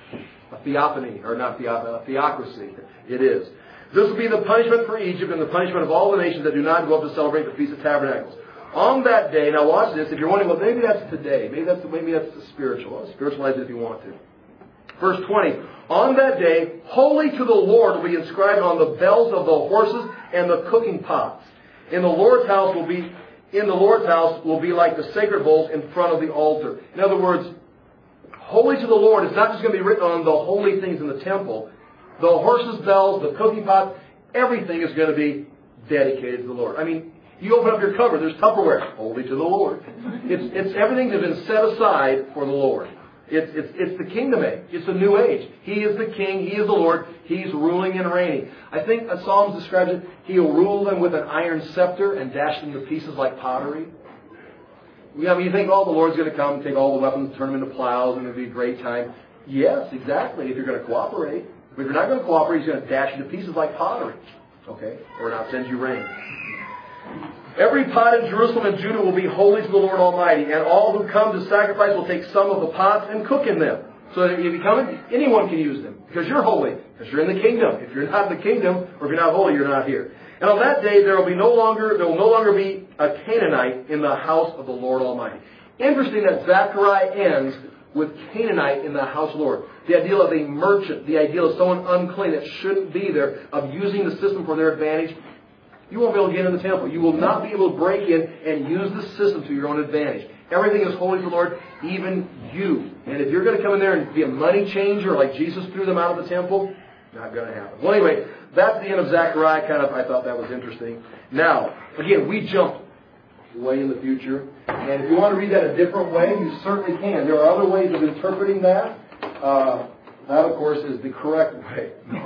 A theophany, or not theophany, a theocracy. It is. This will be the punishment for Egypt and the punishment of all the nations that do not go up to celebrate the Feast of Tabernacles. On that day, now watch this, if you're wondering, well, maybe that's today. Maybe that's maybe that's the spiritual. Well, spiritualize it if you want to. Verse twenty. On that day, holy to the Lord will be inscribed on the bells of the horses and the cooking pots. In the Lord's house will be in the Lord's house will be like the sacred bowls in front of the altar. In other words, holy to the Lord is not just going to be written on the holy things in the temple. The horses' bells, the cooking pots, everything is going to be dedicated to the Lord. I mean, you open up your cupboard, there's Tupperware, holy to the Lord. It's, it's everything that's been set aside for the Lord. It's, it's, it's the kingdom age. It's a new age. He is the king. He is the Lord. He's ruling and reigning. I think Psalms describes it, He'll rule them with an iron scepter and dash them to pieces like pottery. I mean, you think, oh, the Lord's going to come and take all the weapons, turn them into plows, and it'll be a great time. Yes, exactly, if you're going to cooperate. But if you're not going to cooperate, He's going to dash you to pieces like pottery. Okay? Or not send you rain. Every pot in Jerusalem and Judah will be holy to the Lord Almighty, and all who come to sacrifice will take some of the pots and cook in them. So that if you come in, anyone can use them, because you're holy, because you're in the kingdom. If you're not in the kingdom, or if you're not holy, you're not here. And on that day, there will be no longer there will no longer be a Canaanite in the house of the Lord Almighty. Interesting that Zechariah ends with Canaanite in the house of the Lord. The idea of a merchant, the idea of someone unclean that shouldn't be there, of using the system for their advantage. You won't be able to get in the temple. You will not be able to break in and use the system to your own advantage. Everything is holy to the Lord, even you. And if you're going to come in there and be a money changer like Jesus threw them out of the temple, not going to happen. Well, anyway, that's the end of Zechariah. Kind of, I thought that was interesting. Now, again, we jump way in the future. And if you want to read that a different way, you certainly can. There are other ways of interpreting that. Uh, that, of course, is the correct way. No.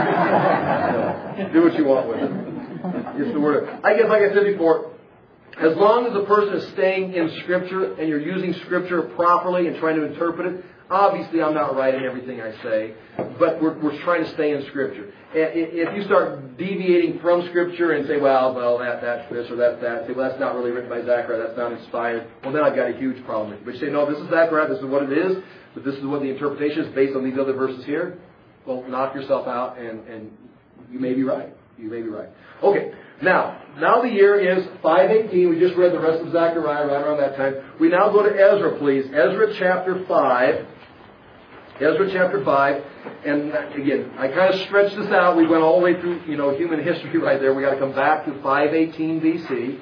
No. Do what you want with it. It's the word. I guess, like I said before, as long as a person is staying in Scripture and you're using Scripture properly and trying to interpret it, obviously I'm not right in everything I say, but we're, we're trying to stay in Scripture. And if you start deviating from Scripture and say, well, well, that, that's this or that's that, say, well, that's not really written by Zechariah, that's not inspired, well, then I've got a huge problem with it. But you say, no, this is Zechariah, this is what it is, but this is what the interpretation is based on these other verses here. Well, knock yourself out and, and you may be right. You may be right. Okay, now, now the year is five eighteen. We just read the rest of Zechariah right around that time. We now go to Ezra, please. Ezra chapter five. Ezra chapter five. And again, I kind of stretched this out. We went all the way through, you know, human history right there. We got to come back to five eighteen B C.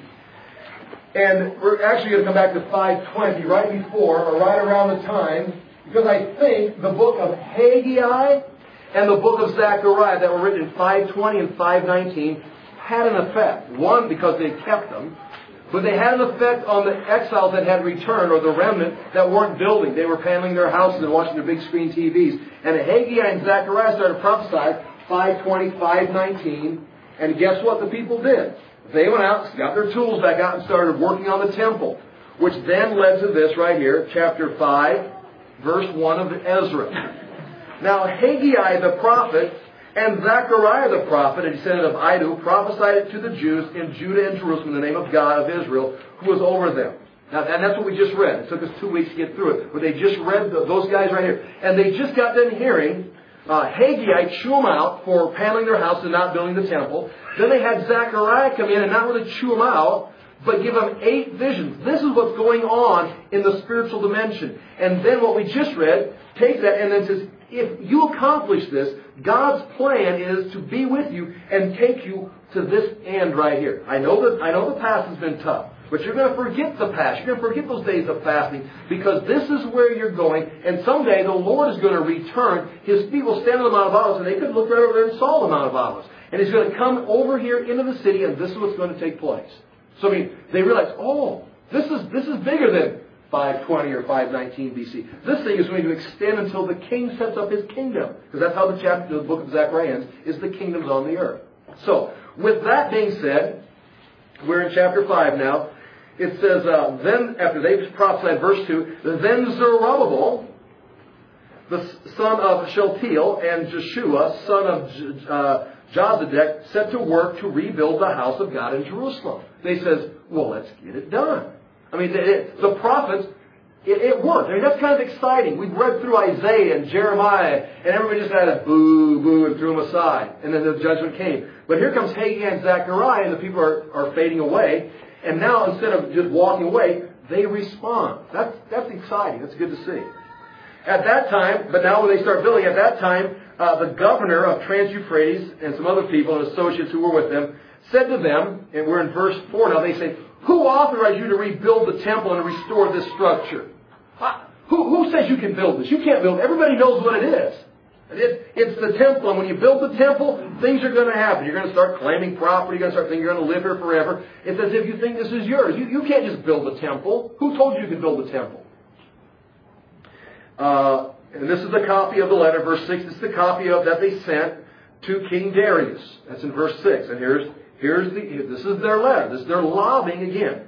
And we're actually going to come back to five twenty, right before, or right around the time, because I think the book of Haggai and the book of Zechariah that were written in five twenty and five nineteen had an effect. One, because they kept them, but they had an effect on the exiles that had returned, or the remnant that weren't building. They were paneling their houses and watching their big screen T Vs. And Haggai and Zechariah started to prophesy five twenty, five nineteen. And guess what the people did? They went out, got their tools back out, and started working on the temple. Which then led to this right here, chapter five, verse one of Ezra. Now Haggai the prophet and Zechariah the prophet, a descendant of Iddo, prophesied it to the Jews in Judah and Jerusalem in the name of God of Israel, who was over them. Now, and that's what we just read. It took us two weeks to get through it. But they just read the, those guys right here. And they just got done hearing uh, Haggai chew them out for paneling their house and not building the temple. Then they had Zechariah come in and not really chew them out, but give them eight visions. This is what's going on in the spiritual dimension. And then what we just read takes that and then says, if you accomplish this, God's plan is to be with you and take you to this end right here. I know that I know the past has been tough, but you're going to forget the past. You're going to forget those days of fasting because this is where you're going. And someday the Lord is going to return. His feet will stand on the Mount of Olives, and they could look right over there and saw the Mount of Olives. And He's going to come over here into the city, and this is what's going to take place. So I mean, they realize, oh, this is this is bigger than five twenty or five nineteen B C. This thing is going to extend until the king sets up his kingdom. Because that's how the chapter of the book of Zechariah ends, is the kingdom's on the earth. So, with that being said, we're in chapter five now. It says, uh, then, after they've prophesied, verse two, then Zerubbabel, the son of Shealtiel, and Jeshua, son of uh, Jozadak, set to work to rebuild the house of God in Jerusalem. They says, well, let's get it done. I mean, it, the prophets, it, it worked. I mean, that's kind of exciting. We read through Isaiah and Jeremiah, and everybody just had a boo, boo, and threw them aside. And then the judgment came. But here comes Haggai and Zechariah, and the people are, are fading away. And now, instead of just walking away, they respond. That's, that's exciting. That's good to see. At that time, but now when they start building, at that time, uh, the governor of Trans-Euphrates and some other people and associates who were with them said to them, and we're in verse four now, they say, who authorized you to rebuild the temple and restore this structure? Who, who says you can build this? You can't build it. Everybody knows what it is. It, it's the temple, and when you build the temple, things are going to happen. You're going to start claiming property. You're going to start thinking you're going to live here forever. It's as if you think this is yours. You, you can't just build a temple. Who told you you could build a temple? Uh, and this is the copy of the letter, verse six. This is the copy of that they sent to King Darius. That's in verse six. And here's here's the this is their letter. This is their lobbying again.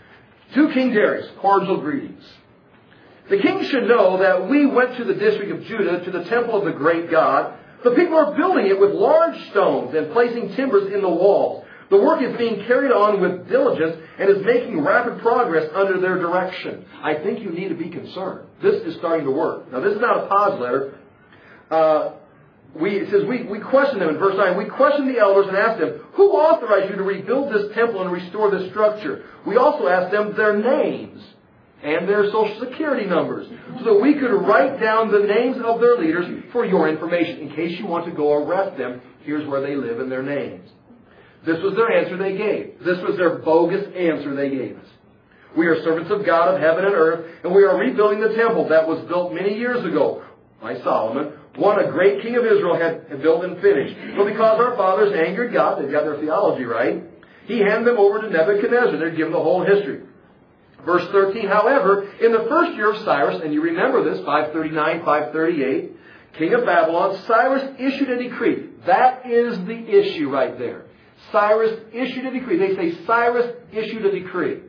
To King Darius, cordial greetings. The king should know that we went to the district of Judah to the temple of the great God. The people are building it with large stones and placing timbers in the walls. The work is being carried on with diligence and is making rapid progress under their direction. I think you need to be concerned. This is starting to work. Now, this is not a pause letter. Uh, we, it says, we, we questioned them in verse nine. We questioned the elders and asked them, who authorized you to rebuild this temple and restore this structure? We also asked them their names and their social security numbers, so that we could write down the names of their leaders for your information. In case you want to go arrest them, here's where they live and their names. This was their answer they gave. This was their bogus answer they gave us. We are servants of God of heaven and earth, and we are rebuilding the temple that was built many years ago by Solomon, one a great king of Israel had built and finished. But because our fathers angered God, they've got their theology right, He handed them over to Nebuchadnezzar. They're given the whole history. Verse thirteen, however, in the first year of Cyrus, and you remember this, five thirty-nine, five thirty-eight, king of Babylon, Cyrus issued a decree. That is the issue right there. Cyrus issued a decree. They say Cyrus issued a decree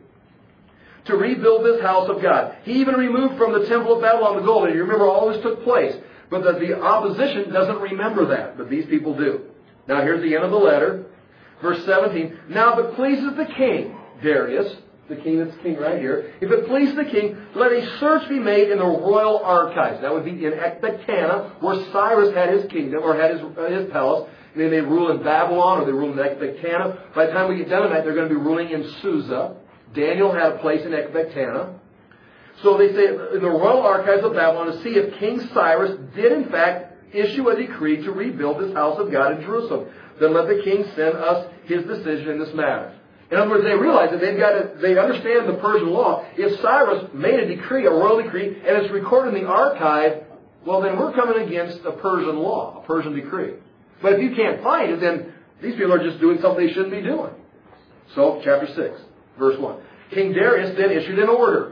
to rebuild this house of God. He even removed from the temple of Babylon the gold. And you remember all this took place. But the, the opposition doesn't remember that. But these people do. Now here's the end of the letter. Verse seventeen. Now if it pleases the king, Darius, the king that's king right here, if it pleases the king, let a search be made in the royal archives. That would be in Ecbatana, where Cyrus had his kingdom, or had his, uh, his palace. And then they rule in Babylon, or they rule in Ecbatana. By the time we get done tonight, they're going to be ruling in Susa. Daniel had a place in Ecbatana. So they say in the royal archives of Babylon to see if King Cyrus did in fact issue a decree to rebuild this house of God in Jerusalem. Then let the king send us his decision in this matter. In other words, they realize that they've got to, they understand the Persian law. If Cyrus made a decree, a royal decree, and it's recorded in the archive, well then we're coming against a Persian law, a Persian decree. But if you can't find it, then these people are just doing something they shouldn't be doing. So, chapter six, verse one. King Darius then issued an order.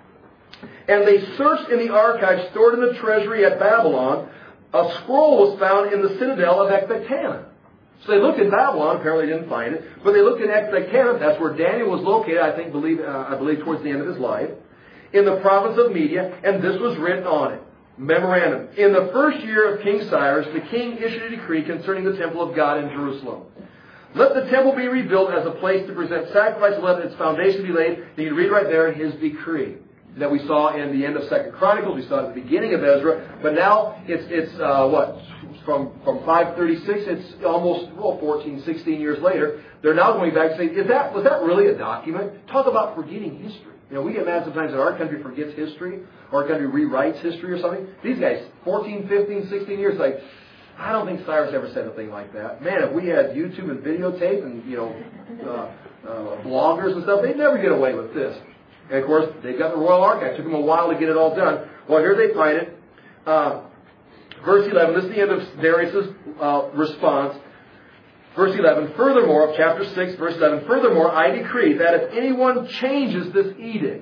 And they searched in the archives stored in the treasury at Babylon. A scroll was found in the citadel of Ecbatana. So they looked in Babylon, apparently didn't find it, but they looked in Ecbatana, that's where Daniel was located, I think, believe, uh, I believe towards the end of his life, in the province of Media, and this was written on it. Memorandum. In the first year of King Cyrus, the king issued a decree concerning the temple of God in Jerusalem. Let the temple be rebuilt as a place to present sacrifices, let its foundation be laid. You can read right there his decree that we saw in the end of Second Chronicles, we saw at the beginning of Ezra, but now it's, it's uh, what, from, from five thirty-six, it's almost, well, fourteen, sixteen years later, they're now going back and saying, is that, was that really a document? Talk about forgetting history. You know, we get mad sometimes that our country forgets history, or our country rewrites history or something. These guys, fourteen, fifteen, sixteen years, like, I don't think Cyrus ever said a thing like that. Man, if we had YouTube and videotape and, you know, uh, uh, bloggers and stuff, they'd never get away with this. And, of course, they've got the Royal Archive. It took them a while to get it all done. Well, here they find it. Uh, verse eleven, this is the end of Darius' uh, response. Verse eleven, furthermore, of chapter six, verse eleven, furthermore, I decree that if anyone changes this edict,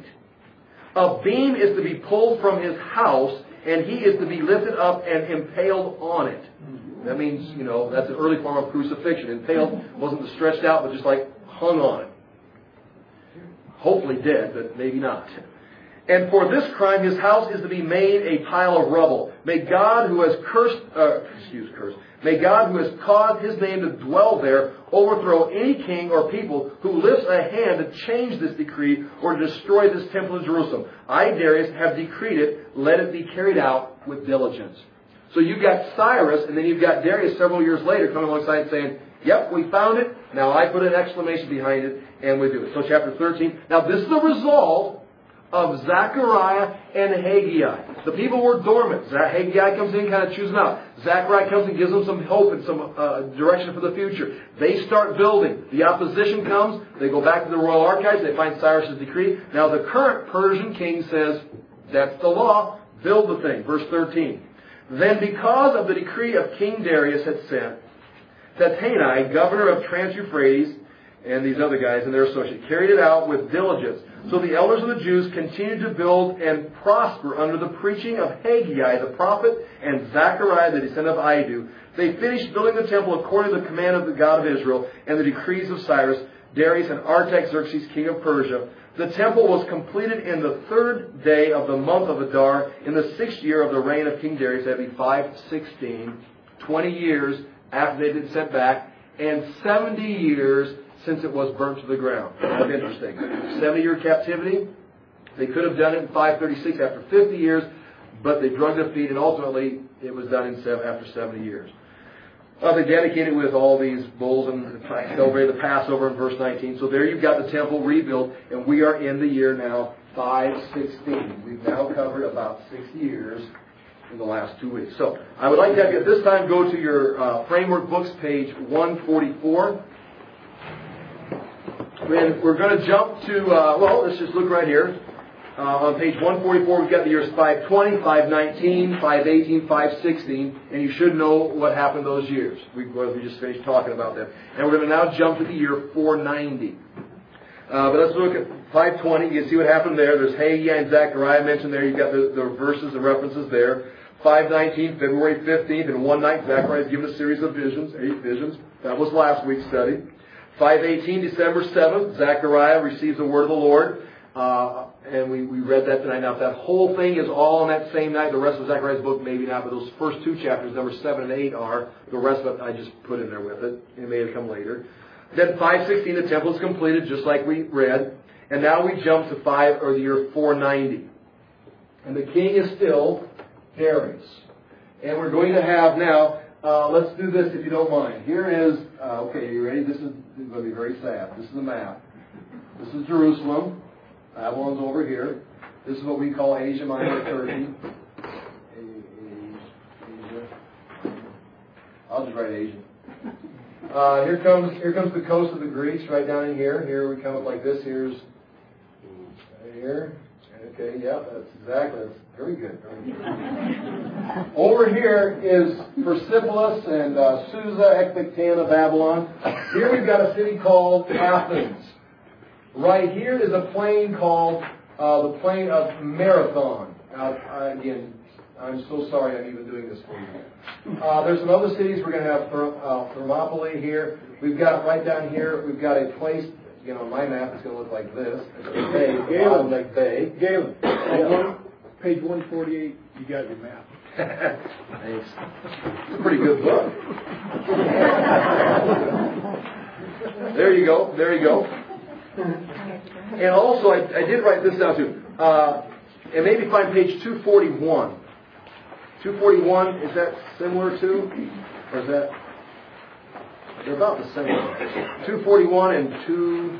a beam is to be pulled from his house, and he is to be lifted up and impaled on it. That means, you know, that's an early form of crucifixion. Impaled wasn't stretched out, but just like hung on it. Hopefully dead, but maybe not. And for this crime, his house is to be made a pile of rubble. May God who has cursed, uh, excuse cursed, may God who has caused his name to dwell there overthrow any king or people who lifts a hand to change this decree or to destroy this temple in Jerusalem. I, Darius, have decreed it. Let it be carried out with diligence. So you've got Cyrus, and then you've got Darius several years later coming alongside and saying, yep, we found it. Now I put an exclamation behind it, and we do it. So chapter thirteen. Now this is the result of Zechariah and Haggai. The people were dormant. Haggai comes in, kind of chews them out. Zechariah comes and gives them some hope and some uh, direction for the future. They start building. The opposition comes. They go back to the royal archives. They find Cyrus' decree. Now the current Persian king says, that's the law. Build the thing. Verse thirteen. Then because of the decree of King Darius had sent, Tattenai, governor of Trans-Euphrates, and these other guys and their associates, carried it out with diligence. So the elders of the Jews continued to build and prosper under the preaching of Haggai the prophet and Zechariah the descendant of Iddo. They finished building the temple according to the command of the God of Israel and the decrees of Cyrus, Darius, and Artaxerxes, king of Persia. The temple was completed in the third day of the month of Adar in the sixth year of the reign of King Darius. That would be five sixteen, twenty years after they'd been sent back, and seventy years since it was burnt to the ground. That's interesting. seventy-year captivity. They could have done it in five thirty-six after fifty years, but they drug their feet, and ultimately it was done in seven, after seventy years. Uh, they dedicated with all these bulls and celebrated the Passover in verse nineteen. So there you've got the temple rebuilt, and we are in the year now five sixteen. We've now covered about six years in the last two weeks. So I would like to have you at this time go to your uh, framework books, page one forty-four. And we're going to jump to, uh, well, let's just look right here. Uh, on page one forty-four, we've got the years five twenty, five nineteen, five eighteen, five sixteen, and you should know what happened those years. We, we just finished talking about that. And we're going to now jump to the year four ninety. Uh, but let's look at five twenty. You can see what happened there. There's Haggai and Zechariah mentioned there. You've got the, the verses and references there. five nineteen, February fifteenth, and one night Zechariah is given a series of visions, eight visions. That was last week's study. five eighteen, December seventh, Zechariah receives the word of the Lord. Uh, and we, we read that tonight. Now, if that whole thing is all on that same night, the rest of Zechariah's book, maybe not, but those first two chapters, number seven and eight are. The rest of it, I just put in there with it. It may have come later. Then five sixteen, the temple is completed, just like we read. And now we jump to five, or the year four ninety. And the king is still Darius. And we're going to have now, uh, let's do this if you don't mind. Here is, uh, okay, are you ready? This is, this is going to be very sad. This is a map. This is Jerusalem. Babylon's over here. This is what we call Asia Minor, Turkey. Asia. I'll just write Asia. Uh, here comes here comes the coast of the Greeks, right down in here. Here we come up like this. Here's right here. Okay, yeah, that's exactly. That's very good. Very good. Over here is Persepolis and uh, Susa, Ecbatana, Babylon. Here we've got a city called Athens. Right here is a plain called uh, the plain of Marathon. Uh, again, I'm so sorry I'm even doing this for you. Uh, there's some other cities. We're going to have Therm- uh, Thermopylae here. We've got right down here, we've got a place, you know, my map is going to look like this. It's a bay, Galen, like bay. Galen, yeah. Page one forty-eight, you got your map. Thanks. It's a pretty good book. There you go. There you go. And also, I, I did write this down too. Uh, and maybe find page two forty-one. two forty-one, is that similar to? Or is that? They're about the same. two forty-one and two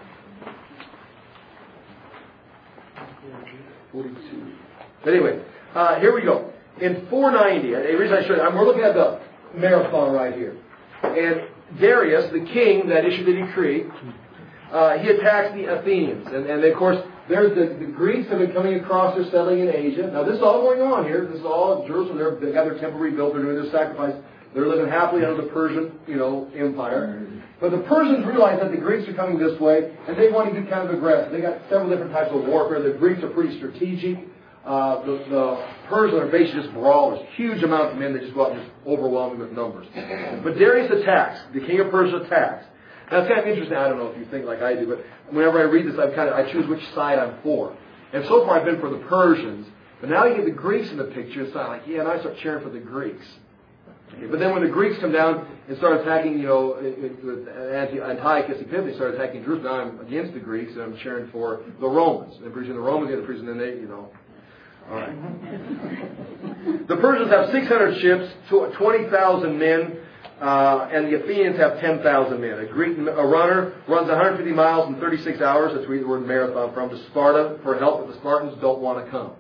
forty-two. But anyway, uh, here we go. In four ninety, the reason I showed you, we're looking at the marathon right here. And Darius, the king that issued the decree, uh, he attacks the Athenians. And, and of course, there's the, the Greeks have been coming across, they're settling in Asia. Now this is all going on here. This is all Jerusalem. They're, they got their temple rebuilt. They're doing their sacrifice. They're living happily under the Persian, you know, empire. But the Persians realize that the Greeks are coming this way, and they want to get kind of aggressive. They got several different types of warfare. The Greeks are pretty strategic. Uh, the, the Persians are basically just brawlers. Huge amounts of men. They just go out and just overwhelm them with numbers. But Darius attacks. The king of Persia attacks. Now it's kind of interesting. I don't know if you think like I do, but whenever I read this, I kind of I choose which side I'm for. And so far I've been for the Persians. But now you get the Greeks in the picture. It's not like, yeah, and I start cheering for the Greeks. Okay, but then when the Greeks come down and start attacking, you know, with Antiochus Epiphanes started attacking Jerusalem, now I'm against the Greeks and I'm cheering for the Romans. And preaching the Romans get the preaching, then they, you know. All right. The Persians have six hundred ships, twenty thousand men, uh, and the Athenians have ten thousand men. A Greek a runner runs one hundred fifty miles in thirty-six hours. That's where the word marathon from, to Sparta for help, but the Spartans don't want to come.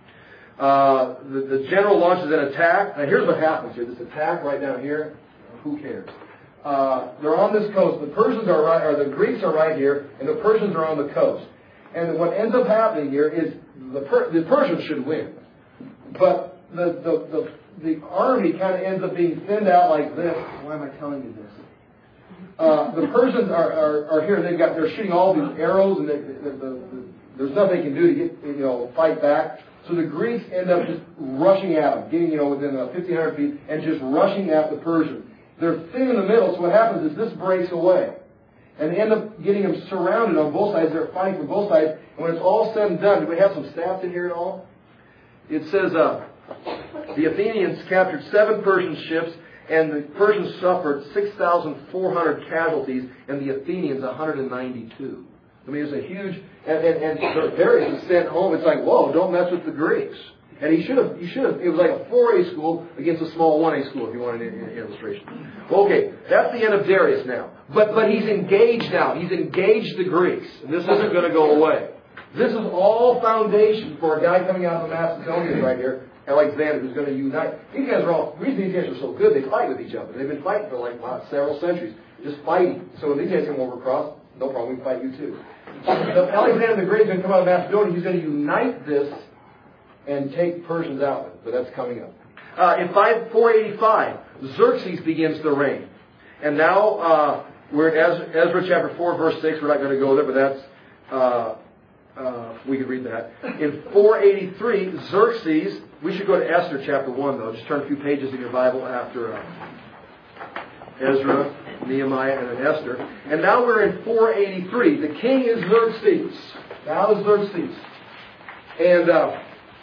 Uh, the, the general launches an attack. Now here's what happens here. This attack right down here, who cares? Uh, they're on this coast. The Persians are right, or the Greeks are right here, and the Persians are on the coast. And what ends up happening here is the, per, the Persians should win. But the, the, the, the army kind of ends up being thinned out like this. Why am I telling you this? Uh, the Persians are, are, are here. They've got, they're shooting all these arrows, and they, the, the, the, there's nothing they can do to get, you know, fight back. So the Greeks end up just rushing at them, getting, you know, within uh, fifteen hundred feet, and just rushing at the Persians. They're thin in the middle, so what happens is this breaks away. And they end up getting them surrounded on both sides. They're fighting from both sides. And when it's all said and done, do we have some stats in here at all? It says uh, the Athenians captured seven Persian ships, and the Persians suffered six thousand four hundred casualties, and the Athenians one hundred ninety-two. I mean, it's a huge... And, and, and so Darius is sent home. It's like, whoa, don't mess with the Greeks. And he should have, he should have, it was like a four A school against a small one A school, if you want an, an illustration. Okay, that's the end of Darius now. But, but he's engaged now. He's engaged the Greeks. And this isn't going to go away. This is all foundation for a guy coming out of the Macedonians right here, Alexander, who's going to unite. These guys are all, the reason these guys are so good, they fight with each other. They've been fighting for like wow, several centuries. Just fighting. So when these guys come over across, no problem, we can fight you too. So Alexander the Great is going to come out of Macedonia. He's going to unite this and take Persians out. But that's coming up. Uh, in four eighty-five, Xerxes begins to reign. And now uh, we're in Ezra, Ezra chapter four, verse six. We're not going to go there, but that's... Uh, uh, we could read that. In four eighty-three, Xerxes... We should go to Esther chapter one, though. Just turn a few pages in your Bible after uh, Ezra, Nehemiah, and then Esther. And now we're in four eighty-three. The king is Xerxes. Now is Xerxes. And... Uh,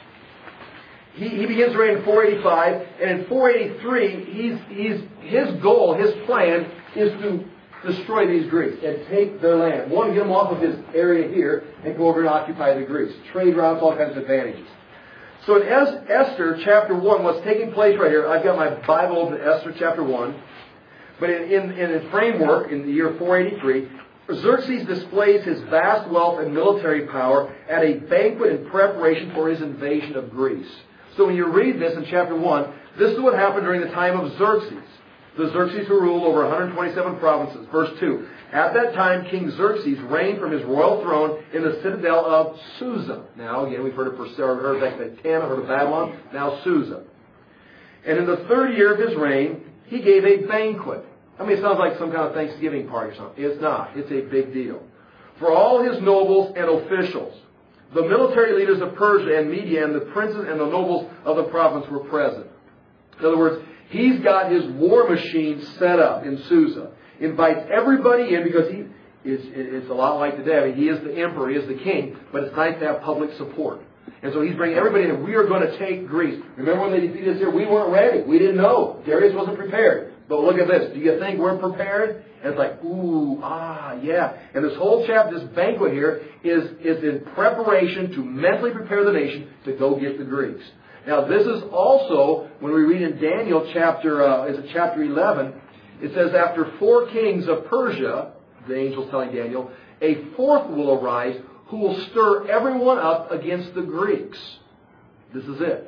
He, he begins to reign in four eighty-five, and in four eighty-three, he's, he's, his goal, his plan, is to destroy these Greeks and take their land. One, get them off of his area here and go over and occupy the Greeks. Trade routes, all kinds of advantages. So in es- Esther chapter one, what's taking place right here, I've got my Bible open to Esther chapter one, but in, in, in the framework, in the year four eighty-three, Xerxes displays his vast wealth and military power at a banquet in preparation for his invasion of Greece. So when you read this in chapter one, this is what happened during the time of Xerxes. The Xerxes who ruled over one hundred twenty-seven provinces. Verse two. At that time, King Xerxes reigned from his royal throne in the citadel of Susa. Now, again, we've heard of Persera, heard of Ecbatana, heard of Babylon. Now, Susa. And in the third year of his reign, he gave a banquet. I mean, it sounds like some kind of Thanksgiving party or something. It's not. It's a big deal. For all his nobles and officials. The military leaders of Persia and Media and the princes and the nobles of the province were present. In other words, he's got his war machine set up in Susa. Invites everybody in because he is, it's a lot like today. I mean, he is the emperor, he is the king, but it's nice to have public support. And so he's bringing everybody in, and we are going to take Greece. Remember when they defeated us here? We weren't ready. We didn't know. Darius wasn't prepared. But look at this. Do you think we're prepared? And it's like, ooh, ah, yeah. And this whole chapter, this banquet here, is, is in preparation to mentally prepare the nation to go get the Greeks. Now, this is also, when we read in Daniel chapter, uh, is it chapter eleven, it says, after four kings of Persia, the angel's telling Daniel, a fourth will arise who will stir everyone up against the Greeks. This is it.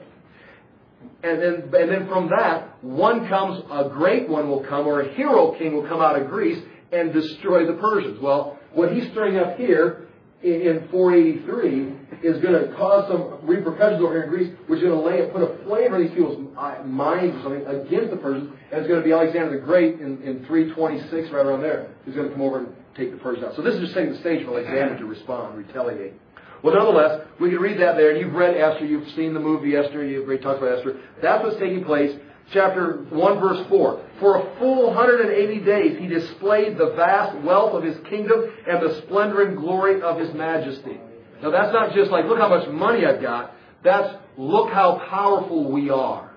And then, and then from that, one comes, a great one will come, or a hero king will come out of Greece and destroy the Persians. Well, what he's stirring up here in, in four eighty-three is going to cause some repercussions over here in Greece, which is going to lay, put a flavor in these people's minds or something against the Persians. And it's going to be Alexander the Great in, in three twenty-six, right around there, who's going to come over and take the Persians out. So this is just setting the stage for Alexander to respond, retaliate. Well, nonetheless, we can read that there. And you've read Esther. You've seen the movie Esther. You've already talked about Esther. That's what's taking place. Chapter one, verse four. For a full one hundred eighty days he displayed the vast wealth of his kingdom and the splendor and glory of his majesty. Now that's not just like, look how much money I've got. That's, look how powerful we are.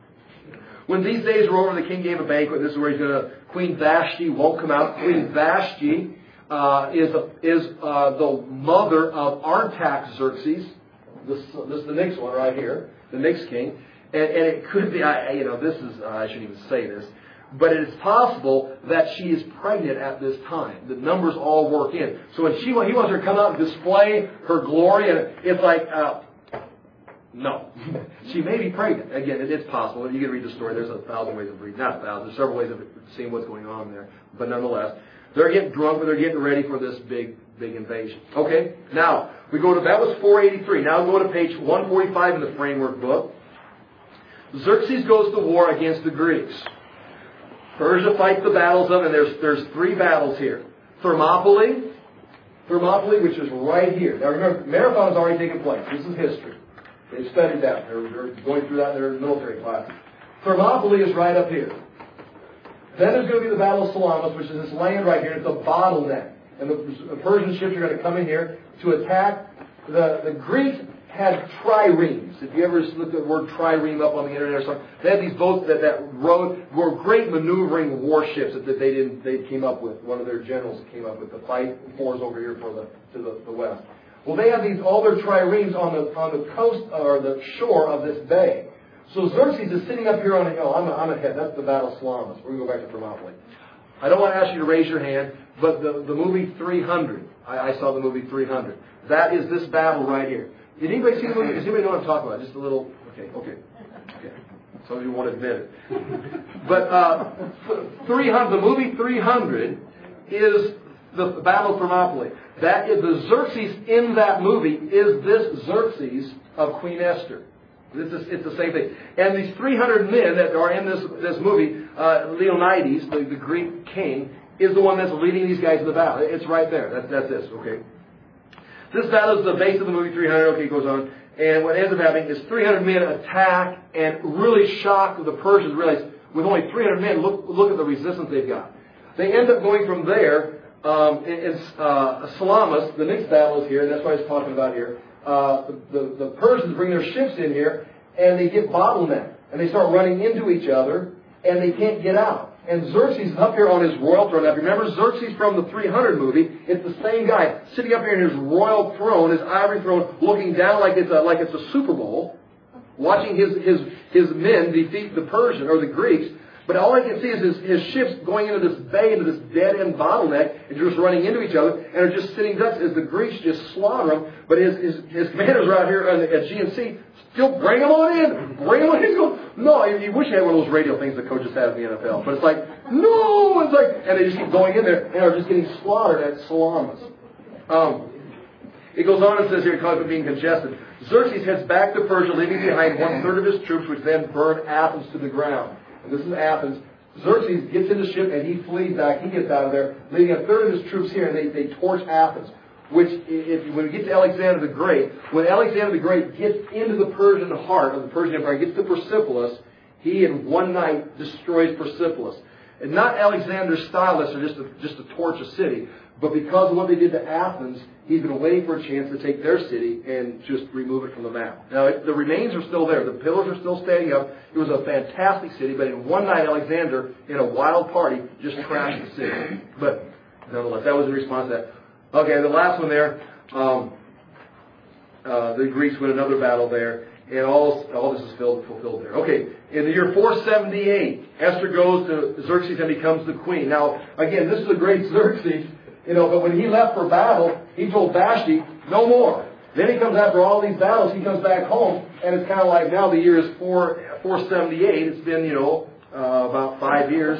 When these days were over, the king gave a banquet. This is where he's going to, Queen Vashti won't come out. Queen Vashti Uh, is a, is uh, the mother of Artaxerxes. This, this is the next one right here, the next king, and, and it could be, I, you know, this is uh, I shouldn't even say this, but it is possible that she is pregnant at this time. The numbers all work in. So when she he wants her to come out and display her glory, and it's like, uh, no, she may be pregnant. Again, it is possible. You can read the story. There's a thousand ways of reading, not a thousand. There's several ways of seeing what's going on there, but nonetheless. They're getting drunk, but they're getting ready for this big, big invasion. Okay? Now, we go to, that was four eighty-three. Now we go to page one forty-five in the framework book. Xerxes goes to war against the Greeks. Persia fights the battles of, and there's, there's three battles here. Thermopylae, Thermopylae, which is right here. Now remember, Marathon has already taken place. This is history. They've studied that. They're, they're going through that in their military classes. Thermopylae is right up here. Then there's going to be the Battle of Salamis, which is this land right here. It's a bottleneck. And the Persian ships are going to come in here to attack. The, the Greeks had triremes. If you ever looked at the word trireme up on the internet or something, they had these boats that, that rode, were great maneuvering warships that, that they didn't, they came up with. One of their generals came up with the fight fours over here for the, to the, the west. Well, they had these, all their triremes on the, on the coast, or the shore of this bay. So Xerxes is sitting up here on a hill. I'm, I'm ahead. That's the Battle of Salamis. We're going to go back to Thermopylae. I don't want to ask you to raise your hand, but the, the movie three hundred, I, I saw the movie three hundred. That is this battle right here. Did anybody see the movie? Does anybody know what I'm talking about? Just a little, okay, okay. okay. Some of you won't admit it. But uh, three hundred, the movie three hundred is the Battle of Thermopylae. That is the Xerxes in that movie is this Xerxes of Queen Esther. It's, a, it's the same thing. And these three hundred men that are in this, this movie, uh, Leonidas, the, the Greek king, is the one that's leading these guys in the battle. It's right there. That's, that's this, okay? This battle is the base of the movie three hundred. Okay, it goes on. And what ends up happening is three hundred men attack and really shock the Persians. Realize, with only three hundred men, look, look at the resistance they've got. They end up going from there, um, in, in uh, Salamis, the next battle is here, and that's what I was talking about here. Uh, the, the, the Persians bring their ships in here, and they get bottlenecked. And they start running into each other, and they can't get out. And Xerxes is up here on his royal throne. Now, if you remember Xerxes from the three hundred movie, it's the same guy, sitting up here in his royal throne, his ivory throne, looking down like it's a, like it's a Super Bowl, watching his, his, his men defeat the Persian, or the Greeks. But all I can see is his, his ships going into this bay, into this dead-end bottleneck, and just running into each other, and are just sitting ducks as the Greeks just slaughter them. But his, his, his commanders are out here at G N C, still bring them on in, bring them on in. He's going, no, you, you wish you had one of those radio things the coaches have in the N F L. But it's like, no, it's like, and they just keep going in there, and are just getting slaughtered at Salamis. Um, it goes on and says here, because of being congested, Xerxes heads back to Persia, leaving behind one-third of his troops, which then burn Athens to the ground. And this is Athens. Xerxes gets in the ship and he flees back. He gets out of there, leaving a third of his troops here, and they, they torch Athens. which if when we get to Alexander the Great, when Alexander the Great gets into the Persian heart of the Persian Empire, gets to Persepolis, he in one night destroys Persepolis. And not Alexander's style, necessarily just to, just to torch a city, but because of what they did to Athens, he's been waiting for a chance to take their city and just remove it from the map. Now, it, the remains are still there. The pillars are still standing up. It was a fantastic city, but in one night, Alexander, in a wild party, just trashed the city. But nonetheless, that was the response to that. Okay, the last one there, um, uh, the Greeks win another battle there, and all, all this is filled, fulfilled there. Okay, in the year four seventy-eight, Esther goes to Xerxes and becomes the queen. Now, again, this is a great Xerxes. You know, but when he left for battle, he told Vashti, no more. Then he comes after all these battles, he comes back home, and it's kind of like now the year is four seventy-eight. It's been, you know, uh, about five years.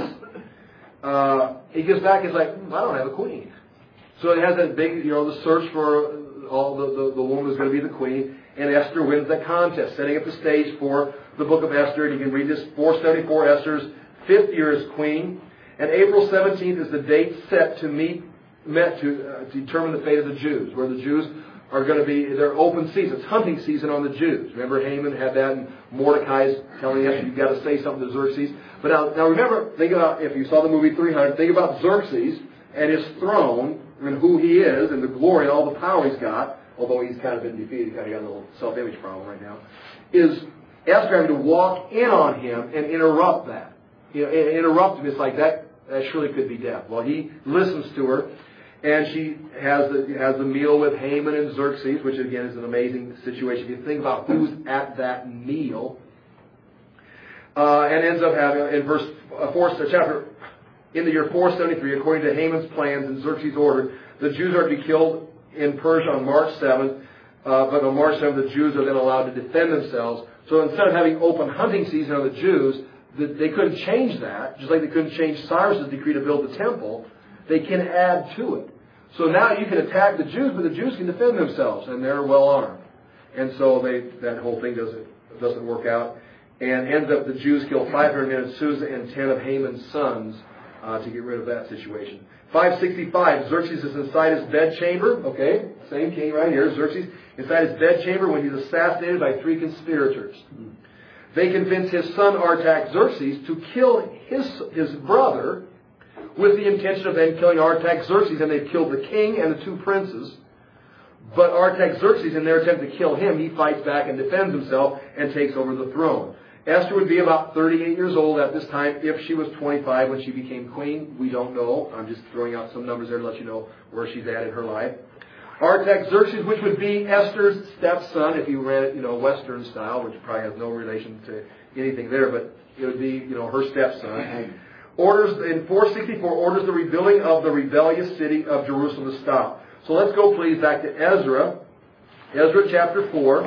Uh, he gets back, he's like, I don't have a queen. So it has that big, you know, the search for all the, the, the woman who's going to be the queen, and Esther wins that contest, setting up the stage for the book of Esther. And you can read this, four seventy-four, Esther's fifth year as queen. And April seventeenth is the date set to meet met to uh, determine the fate of the Jews, where the Jews are going to be, their open season. It's hunting season on the Jews. Remember Haman had that, and Mordecai's telling us you've got to say something to Xerxes. But now, now remember, think about, if you saw the movie three hundred, think about Xerxes and his throne and who he is and the glory and all the power he's got, although he's kind of been defeated, he's kind of got a little self-image problem right now, is Esther having to walk in on him and interrupt that. You know, interrupt him. It's like that, that surely could be death. Well, he listens to her. And she has a, has a meal with Haman and Xerxes, which again is an amazing situation. If you think about who's at that meal, uh, and ends up having in verse uh, four, chapter in the year four seventy-three, according to Haman's plans and Xerxes' order, the Jews are to be killed in Persia on March seventh. Uh, but on March seventh, the Jews are then allowed to defend themselves. So instead of having open hunting season on the Jews, they couldn't change that, just like they couldn't change Cyrus' decree to build the temple. They can add to it. So now you can attack the Jews, but the Jews can defend themselves, and they're well armed. And so they, that whole thing doesn't doesn't work out. And ends up the Jews kill five hundred men of Susa and ten of Haman's sons uh, to get rid of that situation. five sixty-five, Xerxes is inside his bedchamber. Okay, same king right here. Xerxes inside his bedchamber when he's assassinated by three conspirators. They convince his son Artaxerxes to kill his his brother, with the intention of then killing Artaxerxes, and they've killed the king and the two princes. But Artaxerxes, in their attempt to kill him, he fights back and defends himself and takes over the throne. Esther would be about thirty-eight years old at this time. If she was twenty-five when she became queen, we don't know. I'm just throwing out some numbers there to let you know where she's at in her life. Artaxerxes, which would be Esther's stepson, if you read it, you know, Western style, which probably has no relation to anything there, but it would be, you know, her stepson. Orders in four sixty-four orders the rebuilding of the rebellious city of Jerusalem to stop. So let's go please back to Ezra. Ezra chapter four.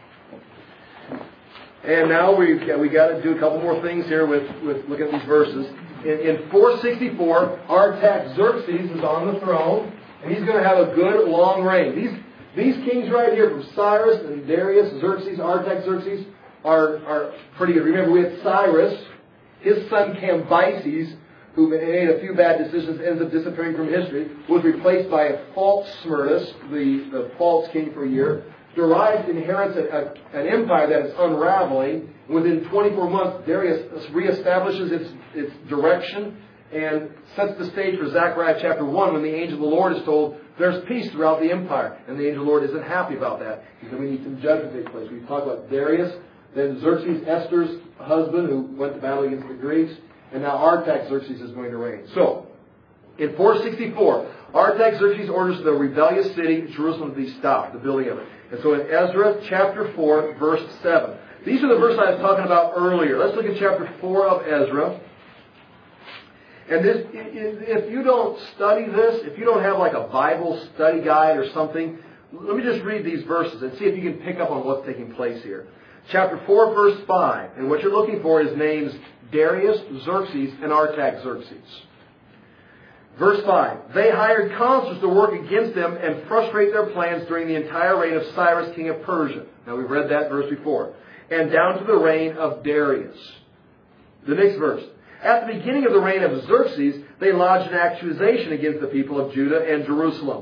And now we've we got to do a couple more things here with, with looking at these verses. In, in four sixty-four, Artaxerxes is on the throne, and he's going to have a good long reign. These these kings right here, from Cyrus and Darius, Xerxes, Artaxerxes, are, are pretty good. Remember, we had Cyrus. His son Cambyses, who made a few bad decisions, ends up disappearing from history, was replaced by a false Smyrnus, the, the false king for a year. Darius inherits a, a, an empire that is unraveling. Within twenty-four months, Darius reestablishes its, its direction and sets the stage for Zechariah chapter one, when the angel of the Lord is told there's peace throughout the empire. And the angel of the Lord isn't happy about that. He said we need some judgment to take place. We talk about Darius, then Xerxes, Esther's husband, who went to battle against the Greeks, and now Artaxerxes is going to reign. So, in four sixty-four, Artaxerxes orders the rebellious city, Jerusalem, to be stopped, the building of it. And so in Ezra chapter four, verse seven. These are the verses I was talking about earlier. Let's look at chapter four of Ezra. And this, if you don't study this, if you don't have like a Bible study guide or something, let me just read these verses and see if you can pick up on what's taking place here. Chapter four, verse five. And what you're looking for is names Darius, Xerxes, and Artaxerxes. Verse five. They hired counselors to work against them and frustrate their plans during the entire reign of Cyrus, king of Persia. Now we've read that verse before. And down to the reign of Darius. The next verse. At the beginning of the reign of Xerxes, they lodged an accusation against the people of Judah and Jerusalem.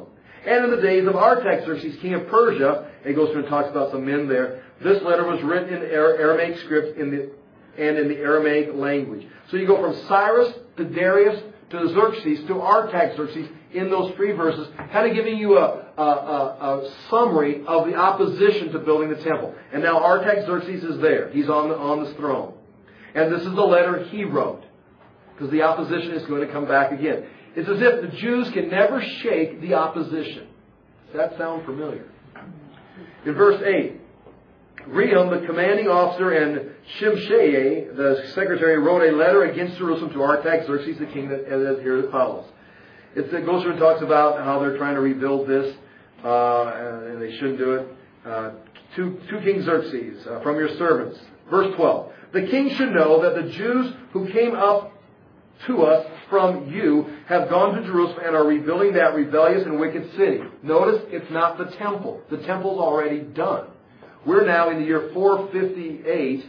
And in the days of Artaxerxes, king of Persia, and he goes through and talks about some men there, this letter was written in Aramaic script in the, and in the Aramaic language. So you go from Cyrus to Darius to Xerxes to Artaxerxes in those three verses, kind of giving you a, a, a, a summary of the opposition to building the temple. And now Artaxerxes is there. He's on the, on this throne. And this is the letter he wrote, because the opposition is going to come back again. It's as if the Jews can never shake the opposition. Does that sound familiar? In verse eight, Rehum, the commanding officer, and Shimshai, the secretary, wrote a letter against Jerusalem to Artaxerxes, the king, that, as here it follows. It goes through and talks about how they're trying to rebuild this, uh, and they shouldn't do it. Uh, to, to King Xerxes, uh, from your servants. Verse twelve. The king should know that the Jews who came up to us from you have gone to Jerusalem and are rebuilding that rebellious and wicked city. Notice it's not the temple. The temple's already done. We're now in the year four fifty-eight,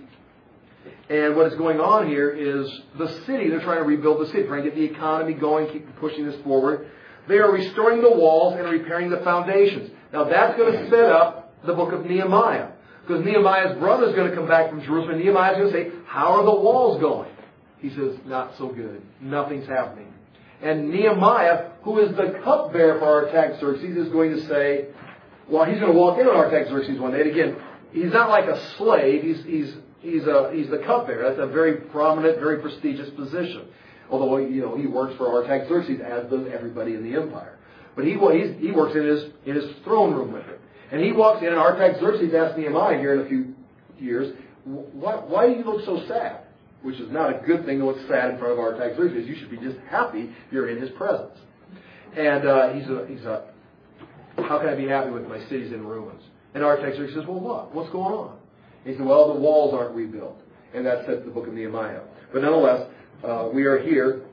and what is going on here is the city. They're trying to rebuild the city, trying to get the economy going, keep pushing this forward. They are restoring the walls and repairing the foundations. Now that's going to set up the book of Nehemiah, because Nehemiah's brother is going to come back from Jerusalem, and Nehemiah is going to say, how are the walls going? He says, not so good. Nothing's happening. And Nehemiah, who is the cupbearer for Artaxerxes, is going to say, well, he's going to walk in on Artaxerxes one day. And again, he's not like a slave. He's he's he's a he's the cupbearer. That's a very prominent, very prestigious position. Although you know he works for Artaxerxes, as does everybody in the empire. But he he's, he works in his in his throne room with him. And he walks in, and Artaxerxes asks Nehemiah here in a few years, why why do you look so sad? Which is not a good thing to look sad in front of Artaxerxes. You should be just happy you're in his presence. And uh, he's a, he's a, how can I be happy with my cities in ruins? And Artaxerxes says, well, what? What's going on? And he said, well, the walls aren't rebuilt. And that sets the book of Nehemiah. But nonetheless, uh, we are here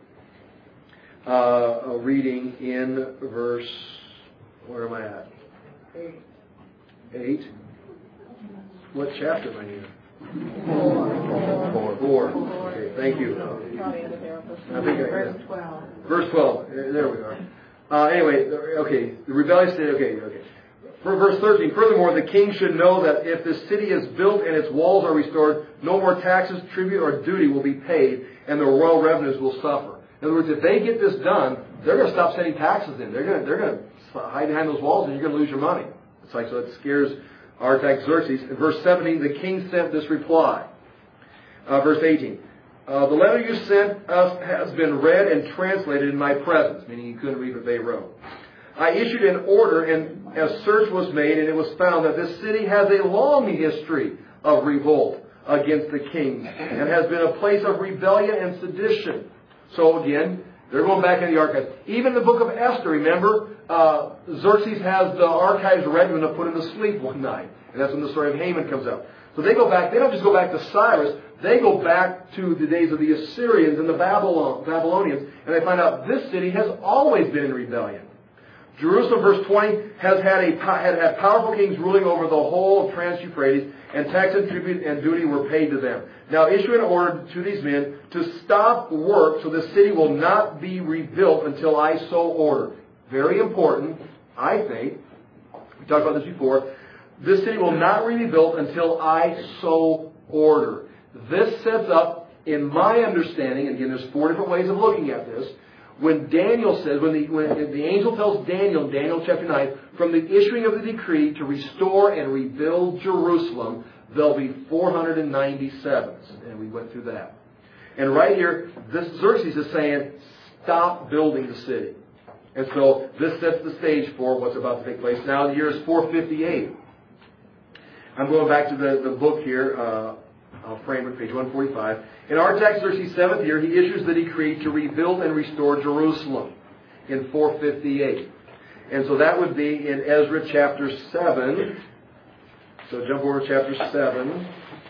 uh, reading in verse, where am I at? Eight. Eight? What chapter am I in? Four. Four. Okay, thank you. I think I Verse twelve. Verse twelve. There we are. Uh, anyway, okay. The rebellious city. Okay, okay. For verse thirteen. Furthermore, the king should know that if the city is built and its walls are restored, no more taxes, tribute, or duty will be paid, and the royal revenues will suffer. In other words, if they get this done, they're going to stop sending taxes in. They're going to they're going to hide behind those walls, and you're going to lose your money. It's like so. It scares Artaxerxes. In verse seventeen, the king sent this reply. Uh, verse eighteen. Uh, the letter you sent us has been read and translated in my presence, meaning you couldn't read what they wrote. I issued an order, and a search was made, and it was found that this city has a long history of revolt against the king, and has been a place of rebellion and sedition. So again, they're going back in the archives. Even the book of Esther, remember, uh, Xerxes has the archives read when they put him to sleep one night. And that's when the story of Haman comes out. So they go back, they don't just go back to Cyrus, they go back to the days of the Assyrians and the Babylon, Babylonians, and they find out this city has always been in rebellion. Jerusalem, verse twenty, has had, a, had had powerful kings ruling over the whole of Trans-Euphrates, and tax and tribute and duty were paid to them. Now issue an order to these men to stop work so the city will not be rebuilt until I so order. Very important, I think. We talked about this before. This city will not be rebuilt until I so order. This sets up, in my understanding, and again, there's four different ways of looking at this. When Daniel says, when the, when the angel tells Daniel, in Daniel chapter nine, from the issuing of the decree to restore and rebuild Jerusalem, there'll be four hundred ninety-seven. And we went through that. And right here, this Xerxes is saying, stop building the city. And so this sets the stage for what's about to take place. Now the year is four fifty-eight. I'm going back to the, the book here. Uh, I'll frame it, page one forty-five. In Artaxerxes' seventh year, he issues the decree to rebuild and restore Jerusalem in four fifty-eight. And so that would be in Ezra chapter seven. So jump over to chapter seven.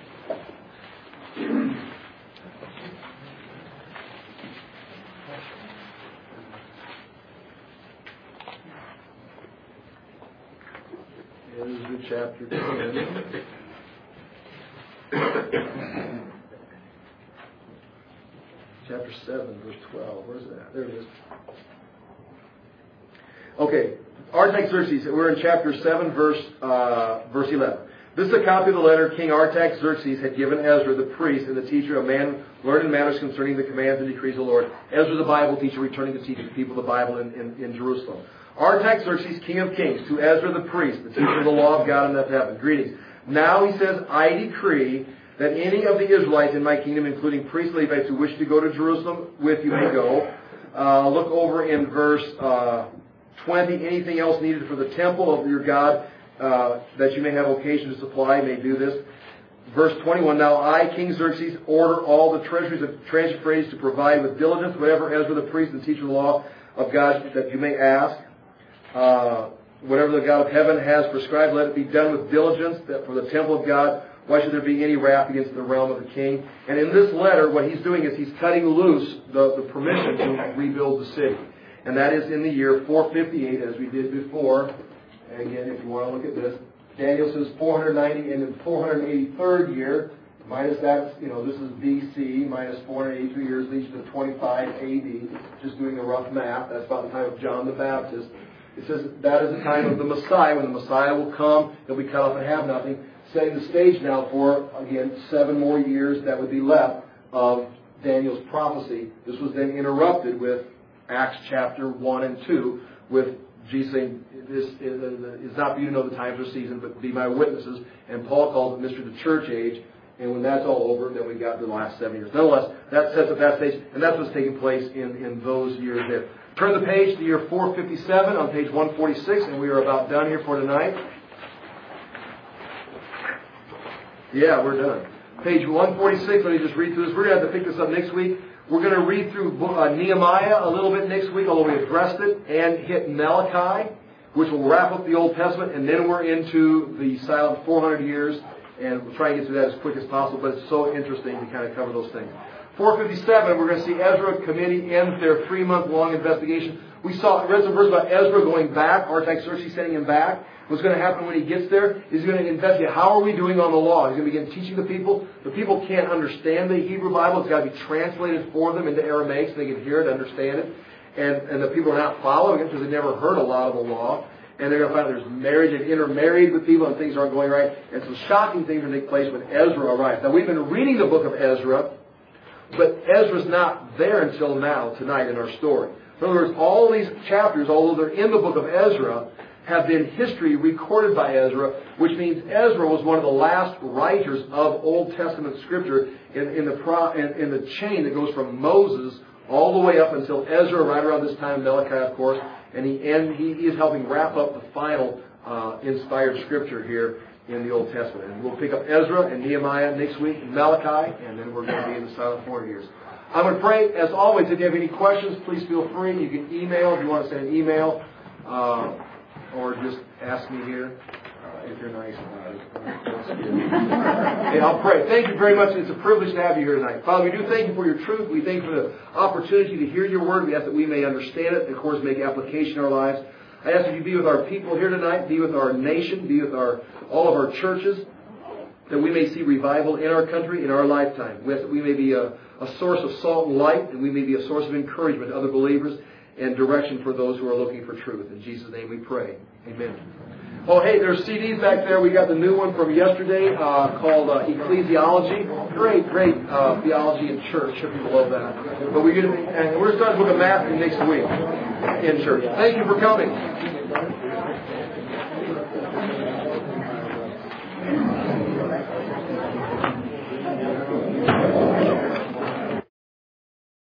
Ezra chapter ten. Chapter seven, verse twelve. Where's that? There it is. Okay. Artaxerxes, we're in chapter seven, verse uh, verse eleven. This is a copy of the letter King Artaxerxes had given Ezra, the priest and the teacher, a man learned in matters concerning the commands and decrees of the Lord. Ezra, the Bible teacher, returning to teach the people the Bible in, in, in Jerusalem. Artaxerxes, king of kings, to Ezra the priest, the teacher of the law of God in the heaven. Greetings. Now, he says, I decree that any of the Israelites in my kingdom, including priests and Levites who wish to go to Jerusalem with you, may go. Uh, look over in verse uh, twenty. Anything else needed for the temple of your God, uh, that you may have occasion to supply, may do this. Verse twenty-one, now I, King Xerxes, order all the treasuries of treasure phrase to provide with diligence whatever Ezra the priest and teacher of the law of God that you may ask. Uh, whatever the God of heaven has prescribed, let it be done with diligence, that for the temple of God, why should there be any wrath against the realm of the king? And in this letter, what he's doing is he's cutting loose the, the permission to rebuild the city. And that is in the year four fifty-eight, as we did before. And again, if you want to look at this, Daniel says four hundred ninety in the four hundred eighty-third year, minus that, you know, this is B C, minus four hundred eighty-two years leads to twenty-five A D. Just doing the rough math, that's about the time of John the Baptist. It says that is the time of the Messiah, when the Messiah will come, he'll be cut off and have nothing. Setting the stage now for, again, seven more years that would be left of Daniel's prophecy. This was then interrupted with Acts chapter one and two, with Jesus saying, this is not for you to know the times or season, but be my witnesses. And Paul calls it mystery of the church age. And when that's all over, then we've got the last seven years. Nonetheless, that sets up that stage, and that's what's taking place in, in those years there. Turn the page to year four fifty-seven on page one forty-six, and we are about done here for tonight. Yeah, we're done. Page one forty-six, let me just read through this. We're going to have to pick this up next week. We're going to read through uh, Nehemiah a little bit next week, although we addressed it, and hit Malachi, which will wrap up the Old Testament, and then we're into the silent four hundred years, and we'll try and get through that as quick as possible, but it's so interesting to kind of cover those things. four fifty-seven, we're going to see Ezra committee ends their three-month-long investigation. We saw, read some verse about Ezra going back, Artaxerxes sending him back. What's going to happen when he gets there? He's going to investigate how are we doing on the law. He's going to begin teaching the people. The people can't understand the Hebrew Bible. It's got to be translated for them into Aramaic so they can hear it, understand it. And, and the people are not following it because they've never heard a lot of the law. And they're going to find there's marriage and intermarried with people and things aren't going right. And some shocking things will take place when Ezra arrives. Now, we've been reading the book of Ezra, but Ezra's not there until now, tonight in our story. In other words, all these chapters, although they're in the book of Ezra, have been history recorded by Ezra, which means Ezra was one of the last writers of Old Testament Scripture in, in, the, pro, in, in the chain that goes from Moses all the way up until Ezra, right around this time, Malachi, of course, and he, and he is helping wrap up the final uh, inspired Scripture here in the Old Testament. And we'll pick up Ezra and Nehemiah next week, and Malachi, and then we're going to be in the silent four hundred years. I'm going to pray, as always, if you have any questions, please feel free. You can email if you want to send an email. Uh, Or just ask me here, uh, if you're nice about it. And I'll pray. Thank you very much. It's a privilege to have you here tonight. Father, we do thank you for your truth. We thank you for the opportunity to hear your word. We ask that we may understand it and, of course, make application in our lives. I ask that you be with our people here tonight, be with our nation, be with our all of our churches, that we may see revival in our country in our lifetime. We ask that we may be a, a source of salt and light, and we may be a source of encouragement to other believers and direction for those who are looking for truth. In Jesus' name we pray. Amen. Oh, hey, there's C Ds back there. We got the new one from yesterday uh, called uh, Ecclesiology. Great, great uh, theology in church. Sure people love that. But we're going to, and we're starting to look at Matthew next week in church. Thank you for coming.